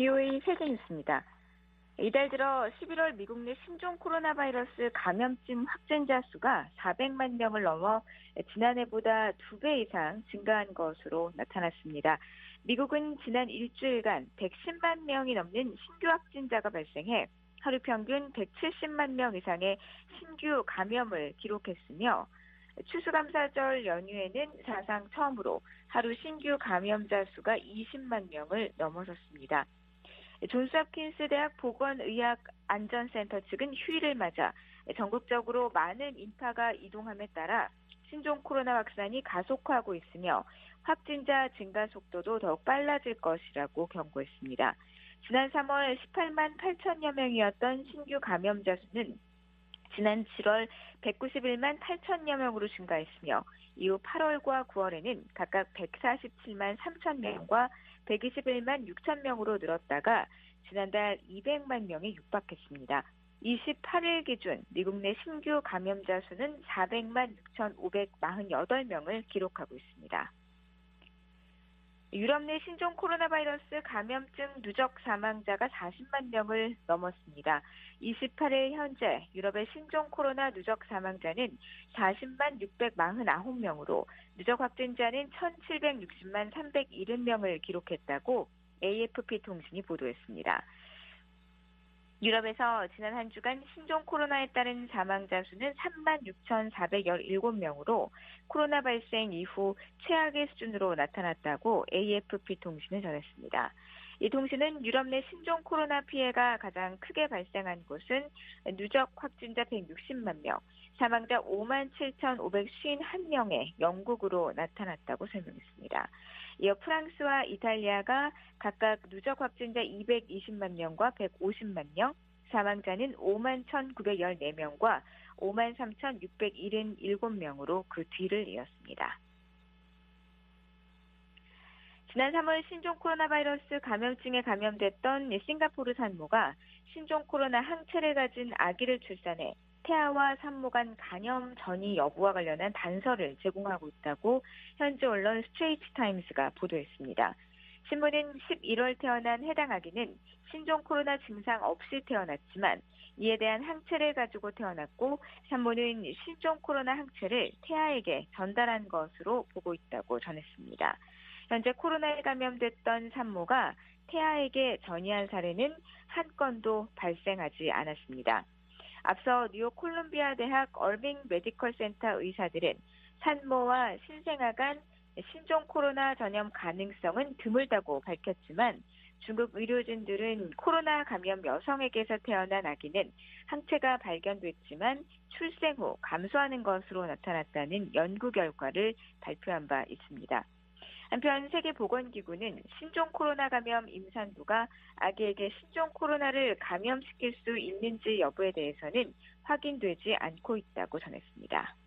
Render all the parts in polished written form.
VOA 세계뉴스입니다. 이달 들어 11월 미국 내 신종 코로나 바이러스 감염증 확진자 수가 400만 명을 넘어 지난해보다 2배 이상 증가한 것으로 나타났습니다. 미국은 지난 일주일간 110만 명이 넘는 신규 확진자가 발생해 하루 평균 170만 명 이상의 신규 감염을 기록했으며 추수감사절 연휴에는 사상 처음으로 하루 신규 감염자 수가 20만 명을 넘어섰습니다. 존스홉킨스 대학 보건의학안전센터 측은 휴일을 맞아 전국적으로 많은 인파가 이동함에 따라 신종 코로나 확산이 가속화하고 있으며 확진자 증가 속도도 더욱 빨라질 것이라고 경고했습니다. 지난 3월 18만 8천여 명이었던 신규 감염자 수는 지난 7월 191만 8천여 명으로 증가했으며 이후 8월과 9월에는 각각 147만 3천 명과 121만 6천 명으로 늘었다가 지난달 200만 명에 육박했습니다. 28일 기준 미국 내 신규 감염자 수는 400만 6,548명을 기록하고 있습니다. 유럽 내 신종 코로나 바이러스 감염증 누적 사망자가 40만 명을 넘었습니다. 28일 현재 유럽의 신종 코로나 누적 사망자는 40만 649명으로 누적 확진자는 1,760만 370명을 기록했다고 AFP 통신이 보도했습니다. 유럽에서 지난 한 주간 신종 코로나에 따른 사망자 수는 36,417명으로 코로나 발생 이후 최악의 수준으로 나타났다고 AFP 통신은 전했습니다. 이 통신은 유럽 내 신종 코로나 피해가 가장 크게 발생한 곳은 누적 확진자 160만 명, 사망자 5만 7,551명의 영국으로 나타났다고 설명했습니다. 이어 프랑스와 이탈리아가 각각 누적 확진자 220만 명과 150만 명, 사망자는 5만 1,914명과 5만 3,677명으로 그 뒤를 이었습니다. 지난 3월 신종 코로나 바이러스 감염증에 감염됐던 싱가포르 산모가 신종 코로나 항체를 가진 아기를 출산해 태아와 산모 간 간염 전이 여부와 관련한 단서를 제공하고 있다고 현지 언론 스트레이트 타임스가 보도했습니다. 신문은 11월 태어난 해당 아기는 신종 코로나 증상 없이 태어났지만 이에 대한 항체를 가지고 태어났고 산모는 신종 코로나 항체를 태아에게 전달한 것으로 보고 있다고 전했습니다. 현재 코로나에 감염됐던 산모가 태아에게 전이한 사례는 한 건도 발생하지 않았습니다. 앞서 뉴욕 콜롬비아 대학 얼빙 메디컬 센터 의사들은 산모와 신생아 간 신종 코로나 전염 가능성은 드물다고 밝혔지만 중국 의료진들은 코로나 감염 여성에게서 태어난 아기는 항체가 발견됐지만 출생 후 감소하는 것으로 나타났다는 연구 결과를 발표한 바 있습니다. 한편 세계보건기구는 신종 코로나 감염 임산부가 아기에게 신종 코로나를 감염시킬 수 있는지 여부에 대해서는 확인되지 않고 있다고 전했습니다.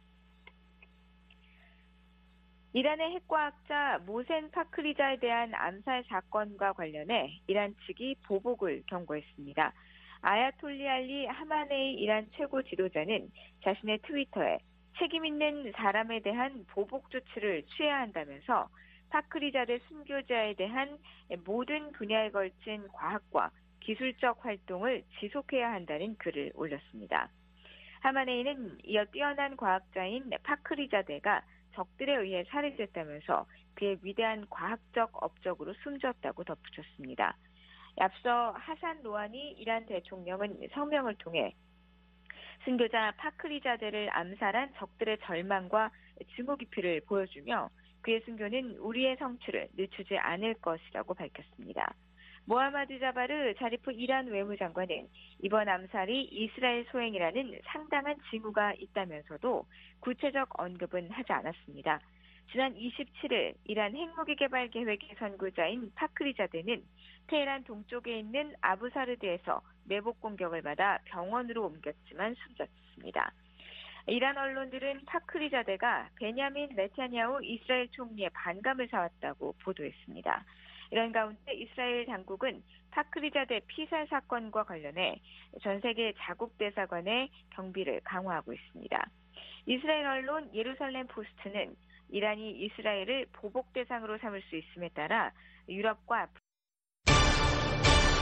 이란의 핵과학자 모센 파크리자에 대한 암살 사건과 관련해 이란 측이 보복을 경고했습니다. 아야톨리 알리 하마네이 이란 최고 지도자는 자신의 트위터에 책임 있는 사람에 대한 보복 조치를 취해야 한다면서 파크리자대 순교자에 대한 모든 분야에 걸친 과학과 기술적 활동을 지속해야 한다는 글을 올렸습니다. 하마네이는 이어 뛰어난 과학자인 파크리자대가 적들에 의해 살해됐다면서 그의 위대한 과학적 업적으로 숨졌다고 덧붙였습니다. 앞서 하산 로하니 이란 대통령은 성명을 통해 순교자 파크리자대를 암살한 적들의 절망과 증오 깊이를 보여주며 그의 순교는 우리의 성취를 늦추지 않을 것이라고 밝혔습니다. 모하마드 자바르 자리프 이란 외무장관은 이번 암살이 이스라엘 소행이라는 상당한 징후가 있다면서도 구체적 언급은 하지 않았습니다. 지난 27일 이란 핵무기 개발 계획의 선구자인 파크리자대는 테헤란 동쪽에 있는 아부사르드에서 매복 공격을 받아 병원으로 옮겼지만 숨졌습니다. 이란 언론들은 파크리자대가 베냐민 네타냐후 이스라엘 총리의 반감을 사왔다고 보도했습니다. 이런 가운데 이스라엘 당국은 파크리자대 피살 사건과 관련해 전 세계 자국 대사관의 경비를 강화하고 있습니다. 이스라엘 언론 예루살렘 포스트는 이란이 이스라엘을 보복 대상으로 삼을 수 있음에 따라 유럽과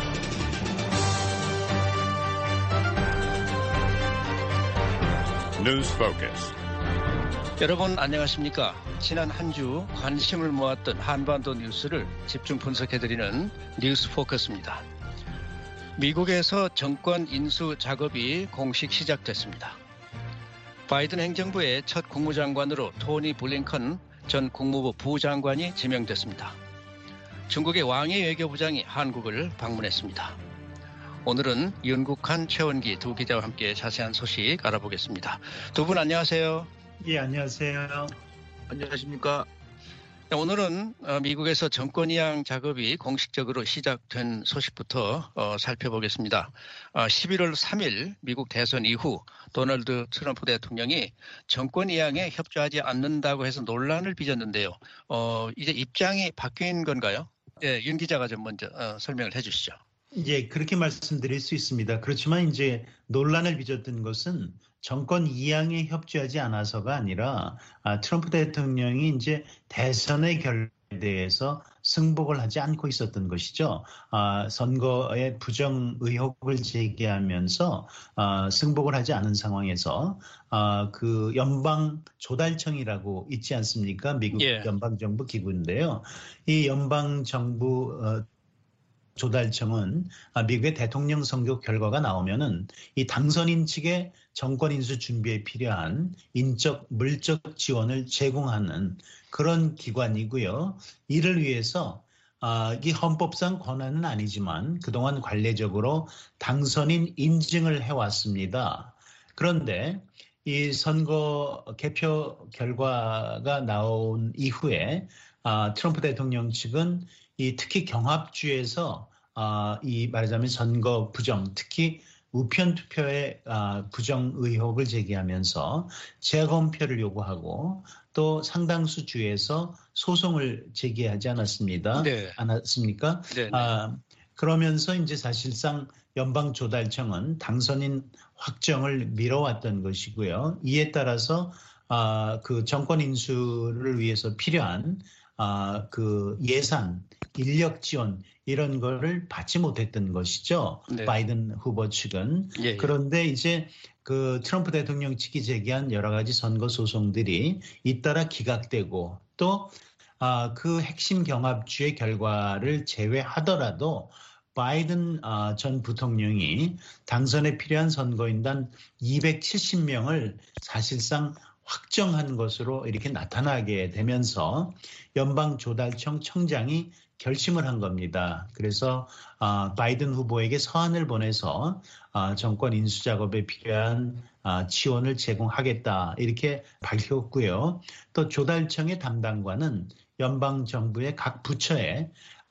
News Focus. 여러분 안녕하십니까? 지난 한 주 관심을 모았던 한반도 뉴스를 집중 분석해드리는 뉴스 포커스입니다. 미국에서 정권 인수 작업이 공식 시작됐습니다. 바이든 행정부의 첫 국무장관으로 토니 블링컨 전 국무부 부장관이 지명됐습니다. 중국의 왕이 외교부장이 한국을 방문했습니다. 오늘은 윤국한, 최원기 두 기자와 함께 자세한 소식 알아보겠습니다. 두 분 안녕하세요. 예, 안녕하세요. 안녕하십니까. 오늘은 미국에서 정권 이양 작업이 공식적으로 시작된 소식부터 살펴보겠습니다. 11월 3일 미국 대선 이후 도널드 트럼프 대통령이 정권 이양에 협조하지 않는다고 해서 논란을 빚었는데요. 이제 입장이 바뀐 건가요? 예, 윤 기자가 좀 먼저 설명을 해 주시죠. 예, 그렇게 말씀드릴 수 있습니다. 그렇지만 이제 논란을 빚었던 것은 정권 이양에 협조하지 않아서가 아니라 트럼프 대통령이 이제 대선의 결과에 대해서 승복을 하지 않고 있었던 것이죠. 선거에 부정 의혹을 제기하면서 승복을 하지 않은 상황에서 그 연방 조달청이라고 있지 않습니까? 미국 예. 연방정부 기구인데요. 이 연방정부 조달청은 미국의 대통령 선거 결과가 나오면은 이 당선인 측의 정권 인수 준비에 필요한 인적, 물적 지원을 제공하는 그런 기관이고요. 이를 위해서 이게 헌법상 권한은 아니지만 그동안 관례적으로 당선인 인증을 해왔습니다. 그런데 이 선거 개표 결과가 나온 이후에 트럼프 대통령 측은 이 특히 경합주에서 이 말하자면 선거 부정, 특히 우편 투표의 부정 의혹을 제기하면서 재검표를 요구하고 또 상당수 주에서 소송을 제기하지 않았습니다. 네. 않았습니까? 네. 그러면서 이제 사실상 연방조달청은 당선인 확정을 미뤄왔던 것이고요. 이에 따라서 그 정권 인수를 위해서 필요한 그 예산, 인력 지원 이런 거를 받지 못했던 것이죠. 네. 바이든 후보 측은. 예. 그런데 이제 그 트럼프 대통령 측이 제기한 여러 가지 선거 소송들이 잇따라 기각되고 또 그 핵심 경합주의 결과를 제외하더라도 바이든 전 부통령이 당선에 필요한 선거인단 270명을 사실상 확정한 것으로 이렇게 나타나게 되면서 연방조달청 청장이 결심을 한 겁니다. 그래서 바이든 후보에게 서한을 보내서 정권 인수 작업에 필요한 지원을 제공하겠다 이렇게 밝혔고요. 또 조달청의 담당관은 연방정부의 각 부처에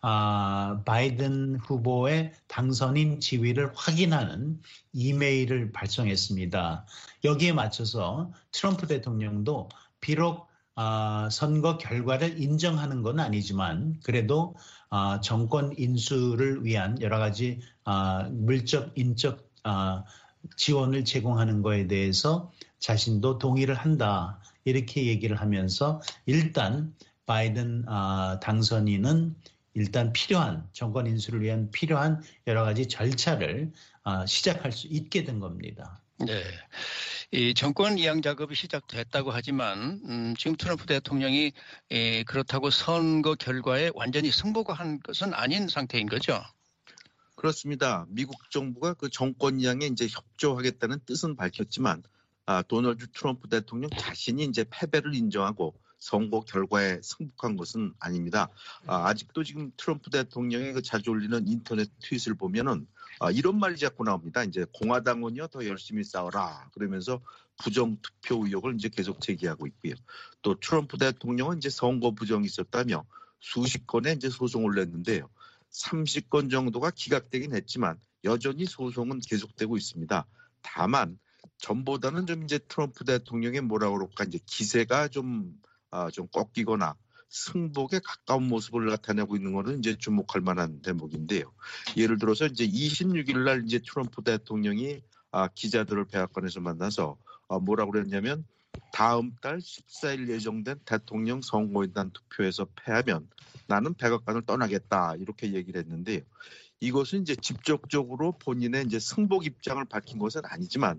바이든 후보의 당선인 지위를 확인하는 이메일을 발송했습니다. 여기에 맞춰서 트럼프 대통령도 비록 선거 결과를 인정하는 건 아니지만 그래도 정권 인수를 위한 여러 가지 물적, 인적 지원을 제공하는 거에 대해서 자신도 동의를 한다. 이렇게 얘기를 하면서 일단 바이든 당선인은 일단 필요한 정권 인수를 위한 필요한 여러 가지 절차를 시작할 수 있게 된 겁니다. 네, 이 정권 이양 작업이 시작됐다고 하지만 지금 트럼프 대통령이 그렇다고 선거 결과에 완전히 승복한 것은 아닌 상태인 거죠. 그렇습니다. 미국 정부가 그 정권 이양에 이제 협조하겠다는 뜻은 밝혔지만 도널드 트럼프 대통령 자신이 이제 패배를 인정하고 선거 결과에 승복한 것은 아닙니다. 아직도 지금 트럼프 대통령의 그 자주 올리는 인터넷 트윗을 보면은 이런 말이 자꾸 나옵니다. 이제 공화당은요 더 열심히 싸워라 그러면서 부정 투표 의혹을 이제 계속 제기하고 있고요. 또 트럼프 대통령은 이제 선거 부정이 있었다며 수십 건의 이제 소송을 냈는데요. 30건 정도가 기각되긴 했지만 여전히 소송은 계속되고 있습니다. 다만 전보다는 좀 이제 트럼프 대통령의 뭐라 그럴까 이제 기세가 좀 꺾이거나 승복에 가까운 모습을 나타내고 있는 것은 이제 주목할 만한 대목인데요. 예를 들어서 이제 26일 날 이제 트럼프 대통령이 기자들을 백악관에서 만나서 뭐라고 그랬냐면 다음 달 14일 예정된 대통령 선거인단 투표에서 패하면 나는 백악관을 떠나겠다 이렇게 얘기를 했는데요. 이것은 이제 직접적으로 본인의 이제 승복 입장을 밝힌 것은 아니지만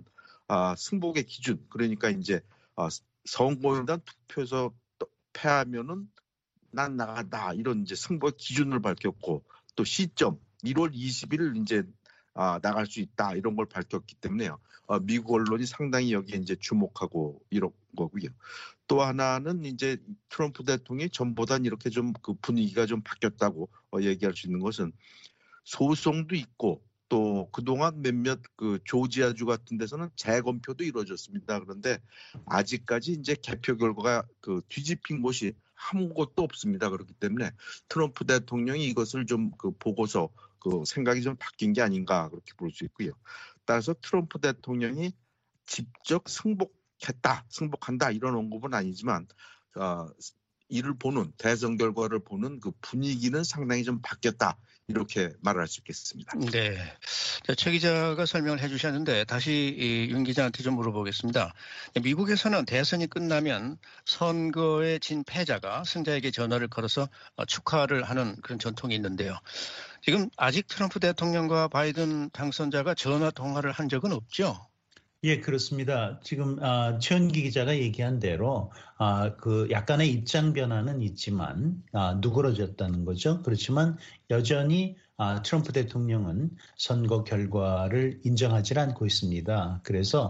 승복의 기준, 그러니까 이제 선거인단 투표에서 패하면은 난 나간다, 이런 이제 승복의 기준을 밝혔고, 또 시점 1월 20일 이제 나갈 수 있다, 이런 걸 밝혔기 때문에요. 미국 언론이 상당히 여기에 이제 주목하고 이런 거고요. 또 하나는 이제 트럼프 대통령이 전보단 이렇게 좀 그 분위기가 좀 바뀌었다고 얘기할 수 있는 것은, 소송도 있고 또 그동안 몇몇 그 조지아주 같은 데서는 재검표도 이루어졌습니다. 그런데 아직까지 이제 개표 결과가 그 뒤집힌 곳이 아무것도 없습니다. 그렇기 때문에 트럼프 대통령이 이것을 좀 그 보고서 그 생각이 좀 바뀐 게 아닌가, 그렇게 볼 수 있고요. 따라서 트럼프 대통령이 직접 승복한다 이런 언급은 아니지만 이를 보는, 대선 결과를 보는 그 분위기는 상당히 좀 바뀌었다, 이렇게 말할 수 있겠습니다. 네, 최 기자가 설명을 해주셨는데 다시 윤 기자한테 좀 물어보겠습니다. 미국에서는 대선이 끝나면 선거에 진 패자가 승자에게 전화를 걸어서 축하를 하는 그런 전통이 있는데요. 지금 아직 트럼프 대통령과 바이든 당선자가 전화 통화를 한 적은 없죠? 예, 그렇습니다. 지금 최은기 기자가 얘기한 대로 그 약간의 입장 변화는 있지만 누그러졌다는 거죠. 그렇지만 여전히 트럼프 대통령은 선거 결과를 인정하지 않고 있습니다. 그래서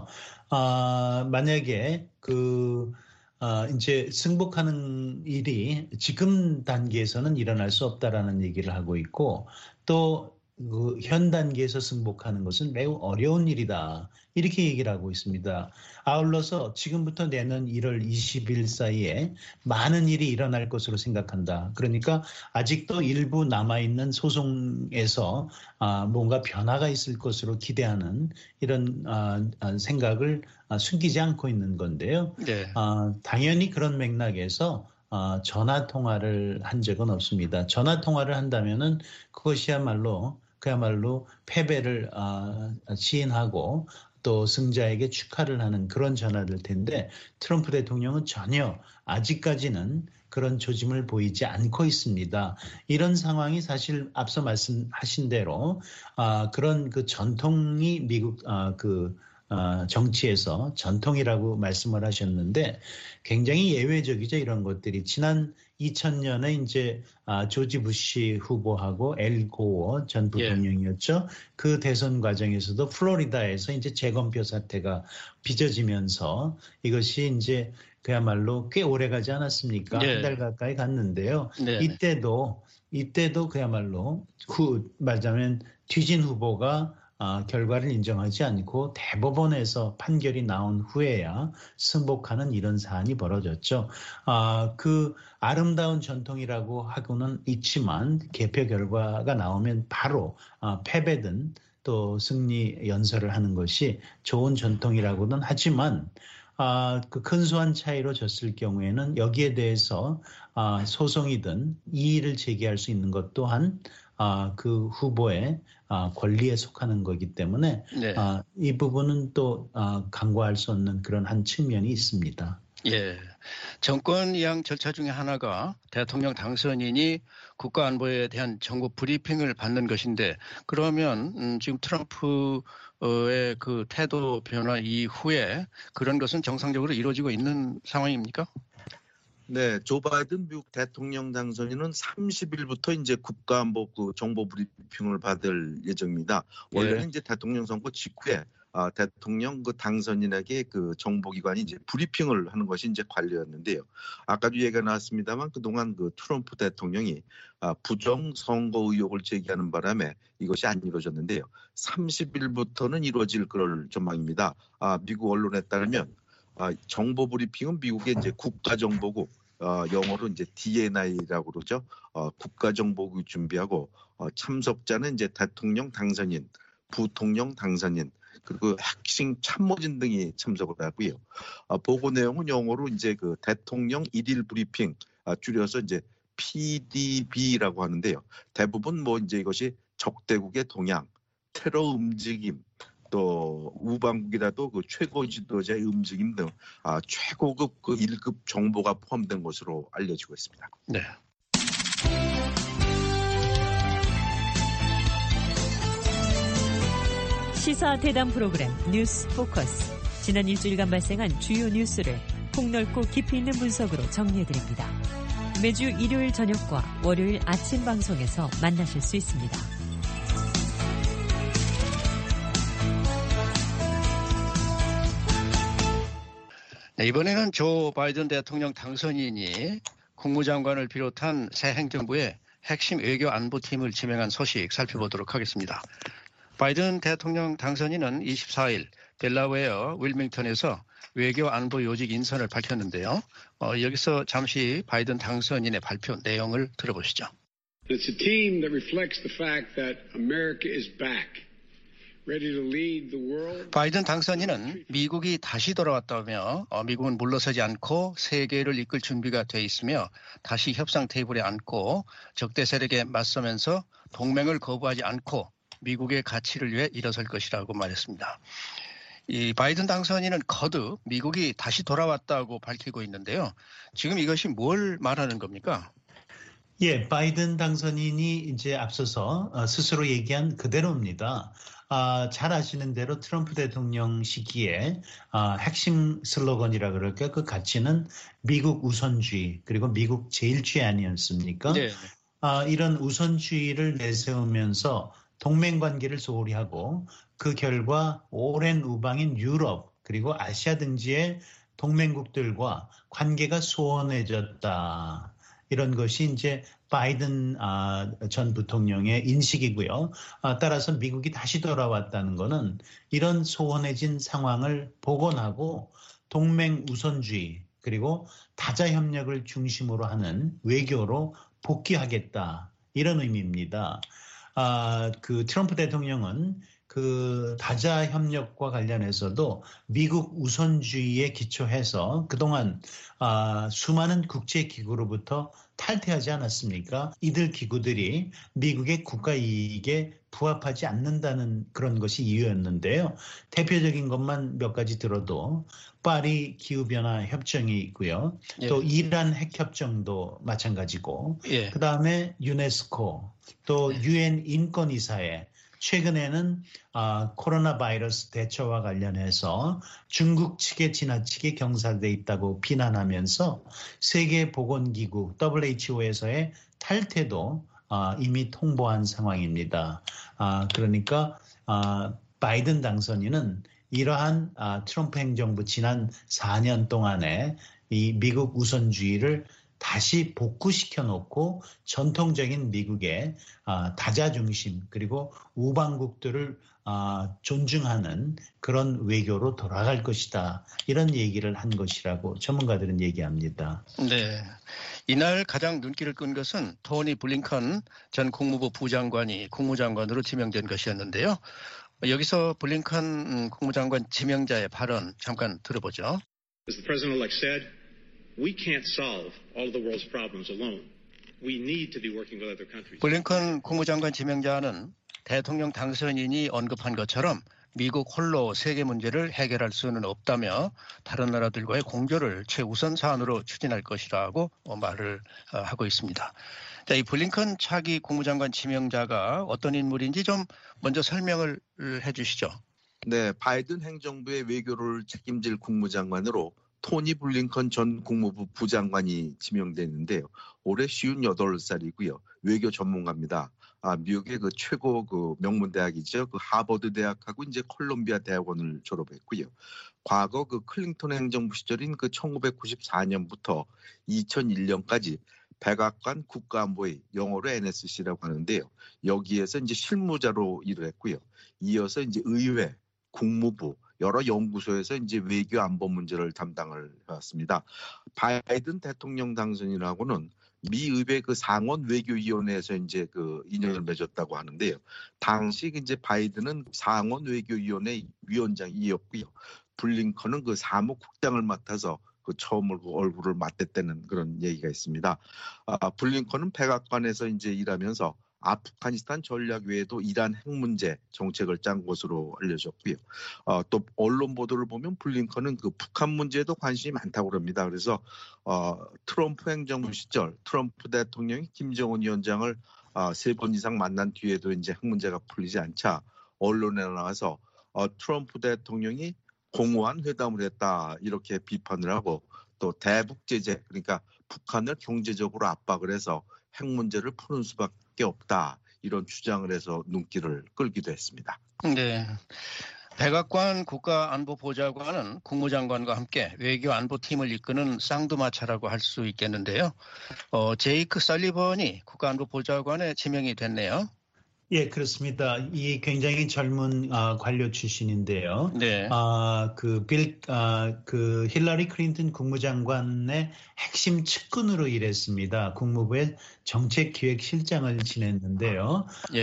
만약에 이제 승복하는 일이 지금 단계에서는 일어날 수 없다라는 얘기를 하고 있고, 또 현 단계에서 승복하는 것은 매우 어려운 일이다, 이렇게 얘기를 하고 있습니다. 아울러서 지금부터 내년 1월 20일 사이에 많은 일이 일어날 것으로 생각한다. 그러니까 아직도 일부 남아있는 소송에서 뭔가 변화가 있을 것으로 기대하는 이런 생각을 숨기지 않고 있는 건데요. 네. 당연히 그런 맥락에서 전화 통화를 한 적은 없습니다. 전화 통화를 한다면은 그것이야말로 패배를 시인하고 또 승자에게 축하를 하는 그런 전화일 텐데, 트럼프 대통령은 전혀 아직까지는 그런 조짐을 보이지 않고 있습니다. 이런 상황이 사실 앞서 말씀하신 대로 그런 그 전통이 미국 정치에서 전통이라고 말씀을 하셨는데, 굉장히 예외적이죠. 이런 것들이 지난 2000년에 이제 조지 부시 후보하고 엘 고어 전 부통령이었죠. 그 대선 과정에서도 플로리다에서 이제 재검표 사태가 빚어지면서 이것이 이제 그야말로 꽤 오래 가지 않았습니까? 한 달 가까이 갔는데요. 이때도 그야말로 말하자면 뒤진 후보가 결과를 인정하지 않고 대법원에서 판결이 나온 후에야 승복하는 이런 사안이 벌어졌죠. 그 아름다운 전통이라고 하고는 있지만 개표 결과가 나오면 바로 패배든 또 승리 연설을 하는 것이 좋은 전통이라고는 하지만 그 근소한 차이로 졌을 경우에는 여기에 대해서 소송이든 이의를 제기할 수 있는 것 또한 그 후보의 권리에 속하는 거기 때문에 이 부분은 또 간과할 수 없는 그런 한 측면이 있습니다. 예, 정권 이양 절차 중에 하나가 대통령 당선인이 국가안보에 대한 정보 브리핑을 받는 것인데, 그러면 지금 트럼프의 그 태도 변화 이후에 그런 것은 정상적으로 이루어지고 있는 상황입니까? 네, 조 바이든 미국 대통령 당선인은 30일부터 이제 국가안보 그 정보 브리핑을 받을 예정입니다. 원래는 이제 대통령 선거 직후에 대통령 그 당선인에게 그 정보기관이 이제 브리핑을 하는 것이 이제 관례였는데요. 아까도 얘기가 나왔습니다만 그동안 그 트럼프 대통령이 부정 선거 의혹을 제기하는 바람에 이것이 안 이루어졌는데요. 30일부터는 이루어질 그럴 전망입니다. 미국 언론에 따르면 정보 브리핑은 미국의 이제 국가정보국, 영어로 이제 DNI라고 그러죠. 국가정보국이 준비하고 참석자는 이제 대통령 당선인, 부통령 당선인, 그리고 핵심 참모진 등이 참석을 하고요. 보고 내용은 영어로 이제 그 대통령 일일 브리핑, 줄여서 이제 PDB라고 하는데요. 대부분 뭐 이제 이것이 적대국의 동향, 테러 움직임, 또 우방국이라도 그 최고 지도자의 움직임 등 최고급 그 1급 정보가 포함된 것으로 알려지고 있습니다. 네. 시사 대담 프로그램 뉴스 포커스. 지난 일주일간 발생한 주요 뉴스를 폭넓고 깊이 있는 분석으로 정리해드립니다. 매주 일요일 저녁과 월요일 아침 방송에서 만나실 수 있습니다. 네, 이번에는 조 바이든 대통령 당선인이 국무장관을 비롯한 새 행정부의 핵심 외교 안보팀을 지명한 소식 살펴보도록 하겠습니다. 바이든 대통령 당선인은 24일 델라웨어 윌밍턴에서 외교 안보 요직 인선을 밝혔는데요. 여기서 잠시 바이든 당선인의 발표 내용을 들어보시죠. It's a team that reflects the fact that America is back. 바이든 당선인은 미국이 다시 돌아왔다며 미국은 물러서지 않고 세계를 이끌 준비가 돼 있으며 다시 협상 테이블에 앉고 적대 세력에 맞서면서 동맹을 거부하지 않고 미국의 가치를 위해 일어설 것이라고 말했습니다. 이 바이든 당선인은 거듭 미국이 다시 돌아왔다고 밝히고 있는데요. 지금 이것이 뭘 말하는 겁니까? 예, 바이든 당선인이 이제 앞서서 스스로 얘기한 그대로입니다. 잘 아시는 대로 트럼프 대통령 시기에 핵심 슬로건이라 그럴까요? 그 가치는 미국 우선주의 그리고 미국 제일주의 아니었습니까? 네. 이런 우선주의를 내세우면서 동맹관계를 소홀히 하고 그 결과 오랜 우방인 유럽 그리고 아시아 등지의 동맹국들과 관계가 소원해졌다. 이런 것이 이제 바이든 전 부통령의 인식이고요. 따라서 미국이 다시 돌아왔다는 것은 이런 소원해진 상황을 복원하고 동맹 우선주의 그리고 다자 협력을 중심으로 하는 외교로 복귀하겠다. 이런 의미입니다. 그 트럼프 대통령은 그 다자 협력과 관련해서도 미국 우선주의에 기초해서 그동안 수많은 국제기구로부터 탈퇴하지 않았습니까? 이들 기구들이 미국의 국가 이익에 부합하지 않는다는 그런 것이 이유였는데요. 대표적인 것만 몇 가지 들어도 파리 기후변화 협정이 있고요. 예. 또 이란 핵협정도 마찬가지고 예. 그다음에 유네스코 또 유엔 인권이사회 최근에는 코로나 바이러스 대처와 관련해서 중국 측에 지나치게 경사돼 있다고 비난하면서 세계보건기구 WHO에서의 탈퇴도 이미 통보한 상황입니다. 그러니까 바이든 당선인은 이러한 트럼프 행정부 지난 4년 동안에 이 미국 우선주의를 다시 복구시켜 놓고 전통적인 미국의 다자 중심 그리고 우방국들을 존중하는 그런 외교로 돌아갈 것이다. 이런 얘기를 한 것이라고 전문가들은 얘기합니다. 네. 이날 가장 눈길을 끈 것은 토니 블링컨 전 국무부 부장관이 국무장관으로 지명된 것이었는데요. 여기서 블링컨 국무장관 지명자의 발언 잠깐 들어보죠. As the president-elect said, we can't solve all of the world's problems alone. We need to be working with other countries. 블링컨 국무장관 지명자는 대통령 당선인이 언급한 것처럼 미국 홀로 세계 문제를 해결할 수는 없다며 다른 나라들과의 공조를 최우선 사안으로 추진할 것이라고 말을 하고 있습니다. 자, 이 블링컨 차기 국무장관 지명자가 어떤 인물인지 좀 먼저 설명을 해 주시죠. 네, 바이든 행정부의 외교를 책임질 국무장관으로 토니 블링컨 전 국무부 부장관이 지명됐는데요. 올해 58살이고요. 외교 전문가입니다. 미국의 그 최고 그 명문 대학이죠. 그 하버드 대학하고 이제 콜롬비아 대학원을 졸업했고요. 과거 그 클린턴 행정부 시절인 그 1994년부터 2001년까지 백악관 국가안보회, 영어로 NSC라고 하는데요. 여기에서 이제 실무자로 일을 했고요. 이어서 이제 의회, 국무부, 여러 연구소에서 이제 외교 안보 문제를 담당을 해왔습니다. 바이든 대통령 당선인하고는 미 의회 그 상원 외교위원회에서 이제 그 인연을 맺었다고 하는데요. 당시 이제 바이든은 상원 외교위원회 위원장이었고요. 블링컨은 그 사무국장을 맡아서 그 처음으로 그 얼굴을 맞댔다는 그런 얘기가 있습니다. 블링컨은 백악관에서 이제 일하면서 아프가니스탄 전략 외에도 이란 핵 문제 정책을 짠 것으로 알려졌고요. 또 언론 보도를 보면 블링컨은 그 북한 문제에도 관심이 많다고 합니다. 그래서 트럼프 행정부 시절 트럼프 대통령이 김정은 위원장을 3번 이상 만난 뒤에도 이제 핵 문제가 풀리지 않자 언론에 나와서 트럼프 대통령이 공허한 회담을 했다 이렇게 비판을 하고 또 대북 제재 그러니까 북한을 경제적으로 압박을 해서 핵 문제를 푸는 수밖에 없다 이런 주장을 해서 눈길을 끌기도 했습니다. 네. 백악관 국가안보보좌관은 국무장관과 함께 외교안보팀을 이끄는 쌍두마차라고 할 수 있겠는데요. 제이크 설리번이 국가안보보좌관에 지명이 됐네요. 예, 그렇습니다. 이 굉장히 젊은 관료 출신인데요. 네. 그 힐러리 클린턴 국무장관의 핵심 측근으로 일했습니다. 국무부의 정책기획실장을 지냈는데요. 예.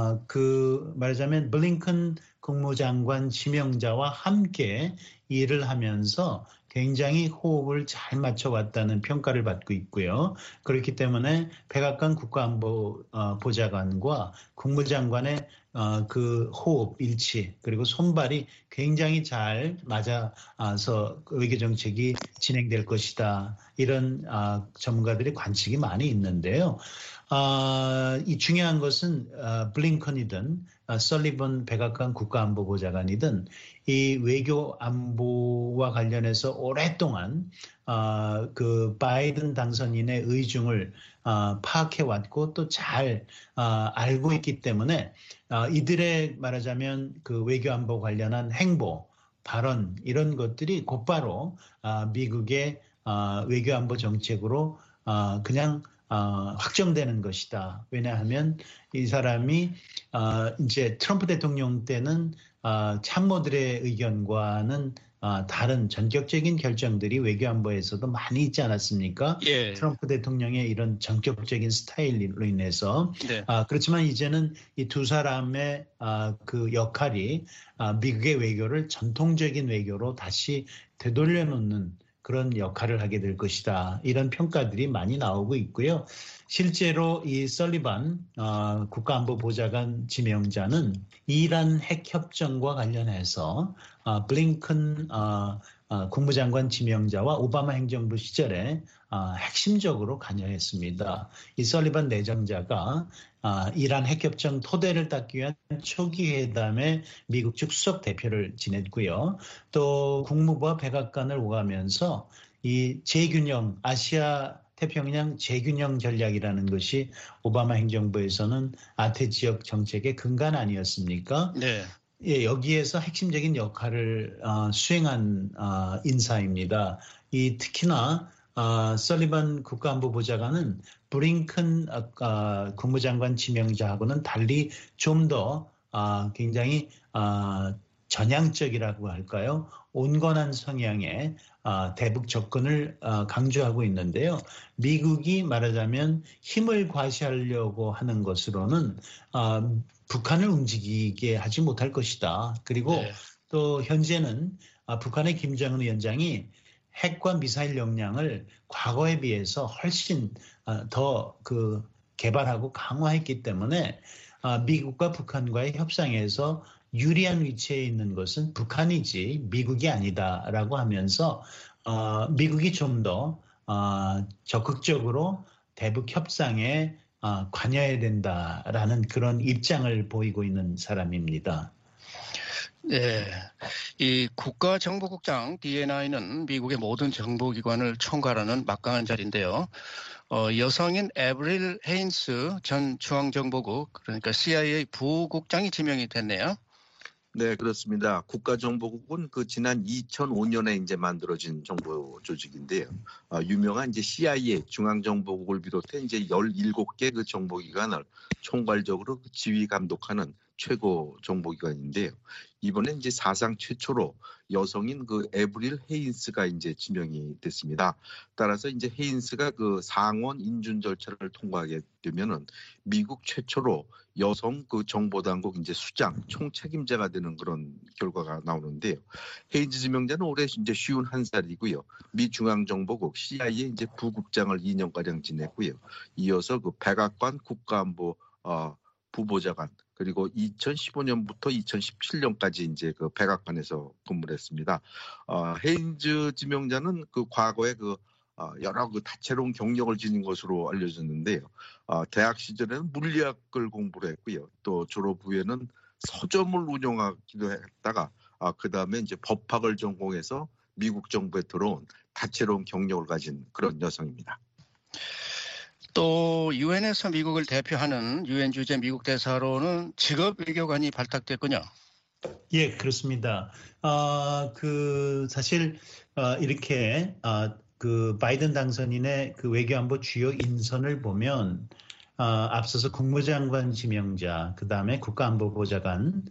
말하자면 블링컨 국무장관 지명자와 함께 일을 하면서 굉장히 호흡을 잘 맞춰왔다는 평가를 받고 있고요. 그렇기 때문에 백악관 국가안보보좌관과 국무장관의 그 호흡, 일치 그리고 손발이 굉장히 잘 맞아서 외교 정책이 진행될 것이다. 이런 전문가들의 관측이 많이 있는데요. 이 중요한 것은 블링컨이든 설리번 백악관 국가안보보좌관이든 이 외교 안보와 관련해서 오랫동안 그 바이든 당선인의 의중을 파악해왔고 또 잘 알고 있기 때문에 이들의 말하자면 그 외교 안보 관련한 행보, 발언 이런 것들이 곧바로 미국의 외교 안보 정책으로 그냥 확정되는 것이다. 왜냐하면 이 사람이 이제 트럼프 대통령 때는 참모들의 의견과는 다른 전격적인 결정들이 외교안보에서도 많이 있지 않았습니까? 예. 트럼프 대통령의 이런 전격적인 스타일로 인해서 네. 그렇지만 이제는 이 두 사람의 그 역할이 미국의 외교를 전통적인 외교로 다시 되돌려놓는 그런 역할을 하게 될 것이다. 이런 평가들이 많이 나오고 있고요. 실제로 이 설리번 국가안보보좌관 지명자는 이란 핵협정과 관련해서 블링컨 국무장관 지명자와 오바마 행정부 시절에 핵심적으로 관여했습니다. 이 설리번 내정자가 이란 핵협정 토대를 닦기 위한 초기 회담에 미국 측 수석 대표를 지냈고요. 또 국무부와 백악관을 오가면서 이 재균형, 아시아 태평양 재균형 전략이라는 것이 오바마 행정부에서는 아태 지역 정책의 근간 아니었습니까? 네. 예, 여기에서 핵심적인 역할을 수행한 인사입니다. 특히나 설리번 국가안보보좌관은 블링컨 국무장관 지명자하고는 달리 좀 더 굉장히 전향적이라고 할까요? 온건한 성향의 대북 접근을 강조하고 있는데요. 미국이 말하자면 힘을 과시하려고 하는 것으로는 북한을 움직이게 하지 못할 것이다. 그리고 네. 또 현재는 북한의 김정은 위원장이 핵과 미사일 역량을 과거에 비해서 훨씬 더 개발하고 강화했기 때문에 미국과 북한과의 협상에서 유리한 위치에 있는 것은 북한이지 미국이 아니다라고 하면서 미국이 좀 더 적극적으로 대북 협상에 관여해야 된다라는 그런 입장을 보이고 있는 사람입니다. 네, 이 국가정보국장 DNI는 미국의 모든 정보기관을 총괄하는 막강한 자리인데요. 여성인 에브릴 헤인스 전 중앙정보국 그러니까 CIA 부국장이 지명이 됐네요. 네, 그렇습니다. 국가정보국은 지난 2005년에 이제 만들어진 정보 조직인데요. 유명한 이제 CIA 중앙정보국을 비롯해 이제 17개 그 정보기관을 총괄적으로 지휘 감독하는 최고 정보기관인데요. 이번에 이제 사상 최초로 여성인 에브릴 헤인스가 이제 지명이 됐습니다. 따라서 이제 헤인스가 상원 인준 절차를 통과하게 되면은 미국 최초로 여성 정보당국 이제 수장 총책임자가 되는 그런 결과가 나오는데요. 헤인스 지명자는 올해 이제 51살이고요. 미 중앙정보국 CIA 이제 부국장을 2년가량 지냈고요. 이어서 백악관 국가안보 부보좌관 그리고 2015년부터 2017년까지 이제 백악관에서 근무를 했습니다. 헤인즈 지명자는 과거에 여러 다채로운 경력을 지닌 것으로 알려졌는데요. 대학 시절에는 물리학을 공부를 했고요. 또 졸업 후에는 서점을 운영하기도 했다가 그다음에 이제 법학을 전공해서 미국 정부에 들어온 다채로운 경력을 가진 그런 여성입니다. 또 유엔에서 미국을 대표하는 유엔 주재 미국 대사로는 직업 외교관이 발탁됐군요. 예, 그렇습니다. 사실 이렇게 그 바이든 당선인의 그 외교안보 주요 인선을 보면 앞서서 국무장관 지명자, 그 다음에 국가안보보좌관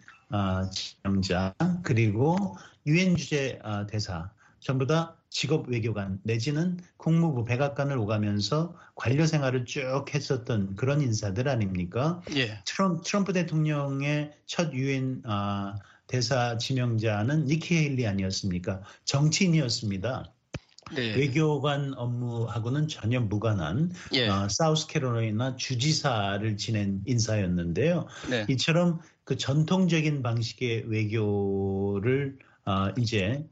지명자, 그리고 유엔 주재 대사 전부 다 직업 외교관 내지는 국무부 백악관을 오가면서 관료 생활을 쭉 했었던 그런 인사들 아닙니까? 예. 트럼프 대통령의 첫 유엔 대사 지명자는 니키 헤일리 아니었습니까? 정치인이었습니다. 네. 외교관 업무하고는 전혀 무관한 사우스캐롤라이나 주지사를 지낸 인사였는데요. 네. 이처럼 그 전통적인 방식의 외교를 이제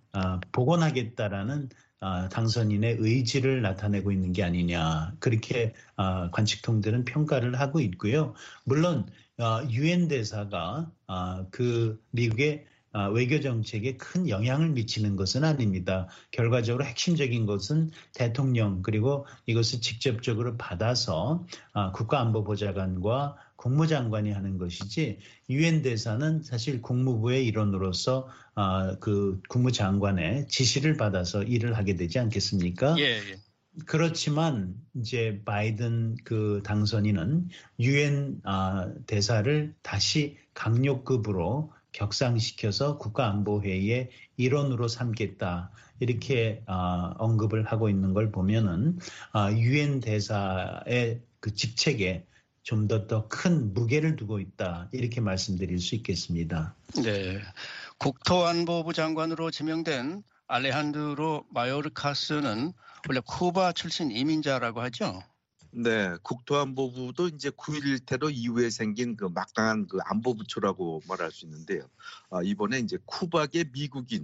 복원하겠다라는 당선인의 의지를 나타내고 있는 게 아니냐, 그렇게 관측통들은 평가를 하고 있고요. 물론 유엔 대사가 그 미국의 외교 정책에 큰 영향을 미치는 것은 아닙니다. 결과적으로 핵심적인 것은 대통령, 그리고 이것을 직접적으로 받아서 국가안보보좌관과 국무장관이 하는 것이지, 유엔 대사는 사실 국무부의 일원으로서 그 국무장관의 지시를 받아서 일을 하게 되지 않겠습니까? 예. 그렇지만 이제 바이든 그 당선인은 유엔 대사를 다시 강요급으로 격상시켜서 국가안보회의의 일원으로 삼겠다, 이렇게 언급을 하고 있는 걸 보면은 유엔 대사의 그 직책에 좀 더 큰 무게를 두고 있다, 이렇게 말씀드릴 수 있겠습니다. 네, 국토안보부 장관으로 지명된 알레한드로 마요르카스는 원래 쿠바 출신 이민자라고 하죠. 네, 국토안보부도 이제 9.11 테러 이후에 생긴 그 막강한 그 안보부처라고 말할 수 있는데요. 이번에 이제 쿠바계 미국인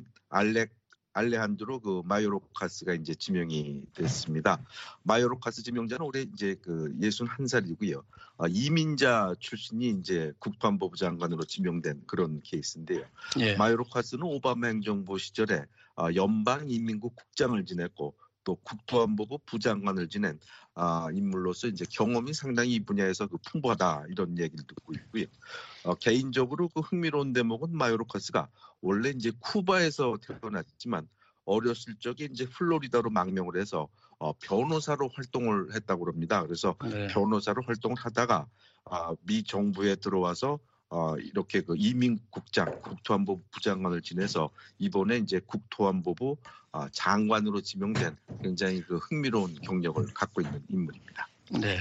알레한드로 그 마요르카스가 이제 지명이 됐습니다. 마요르카스 지명자는 올해 이제 그 61살이고요. 이민자 출신이 이제 국토안보부 장관으로 지명된 그런 케이스인데요. 예. 마요르카스는 오바마 행정부 시절에 연방인민국 국장을 지냈고 또 국토안보부 부장관을 지낸 인물로서 이제 경험이 상당히 이 분야에서 그 풍부하다, 이런 얘기를 듣고 있고요. 개인적으로 그 흥미로운 대목은 마요르카스가 원래 이제 쿠바에서 태어났지만 어렸을 적에 이제 플로리다로 망명을 해서 변호사로 활동을 했다고 합니다. 그래서 네. 변호사로 활동을 하다가 미 정부에 들어와서 이렇게 그 이민국장, 국토안보부 부장관을 지내서 이번에 이제 국토안보부 장관으로 지명된 굉장히 그 흥미로운 경력을 갖고 있는 인물입니다. 네.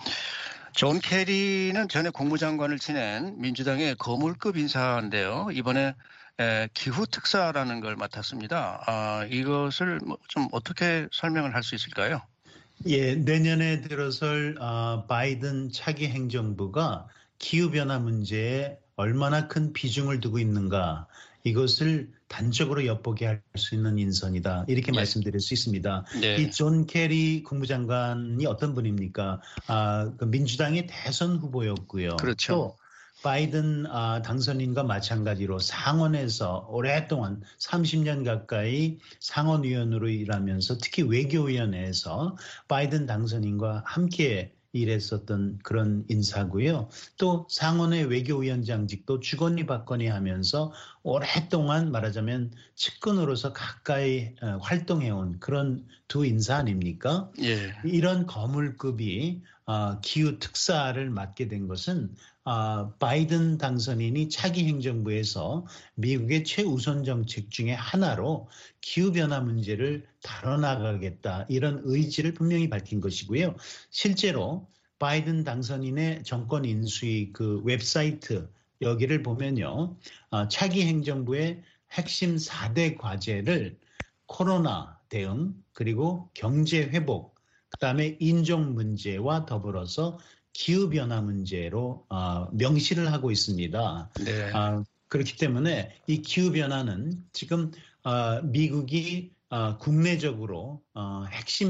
존 케리는 전에 국무장관을 지낸 민주당의 거물급 인사인데요. 이번에 기후 특사라는 걸 맡았습니다. 이것을 좀 어떻게 설명을 할 수 있을까요? 예, 내년에 들어설 바이든 차기 행정부가 기후변화 문제에 얼마나 큰 비중을 두고 있는가, 이것을 단적으로 엿보게 할 수 있는 인선이다, 이렇게 말씀드릴 수 있습니다. 네. 이 존 케리 국무장관이 어떤 분입니까? 그 민주당의 대선 후보였고요. 그렇죠. 또 바이든 당선인과 마찬가지로 상원에서 오랫동안 30년 가까이 상원의원으로 일하면서 특히 외교위원회에서 바이든 당선인과 함께 일했었던 그런 인사고요. 또 상원의 외교위원장직도 주거니 받거니 하면서 오랫동안 말하자면 측근으로서 가까이 활동해온 그런 두 인사 아닙니까? 예. 이런 거물급이 기후 특사를 맡게 된 것은 바이든 당선인이 차기 행정부에서 미국의 최우선 정책 중에 하나로 기후변화 문제를 다뤄나가겠다, 이런 의지를 분명히 밝힌 것이고요. 실제로 바이든 당선인의 정권 인수위 그 웹사이트 여기를 보면요. 차기 행정부의 핵심 4대 과제를 코로나 대응, 그리고 경제 회복, 그다음에 인종 문제와 더불어서 기후변화 문제로 명시를 하고 있습니다. 네. 그렇기 때문에 이 기후변화는 지금 미국이 국내적으로 핵심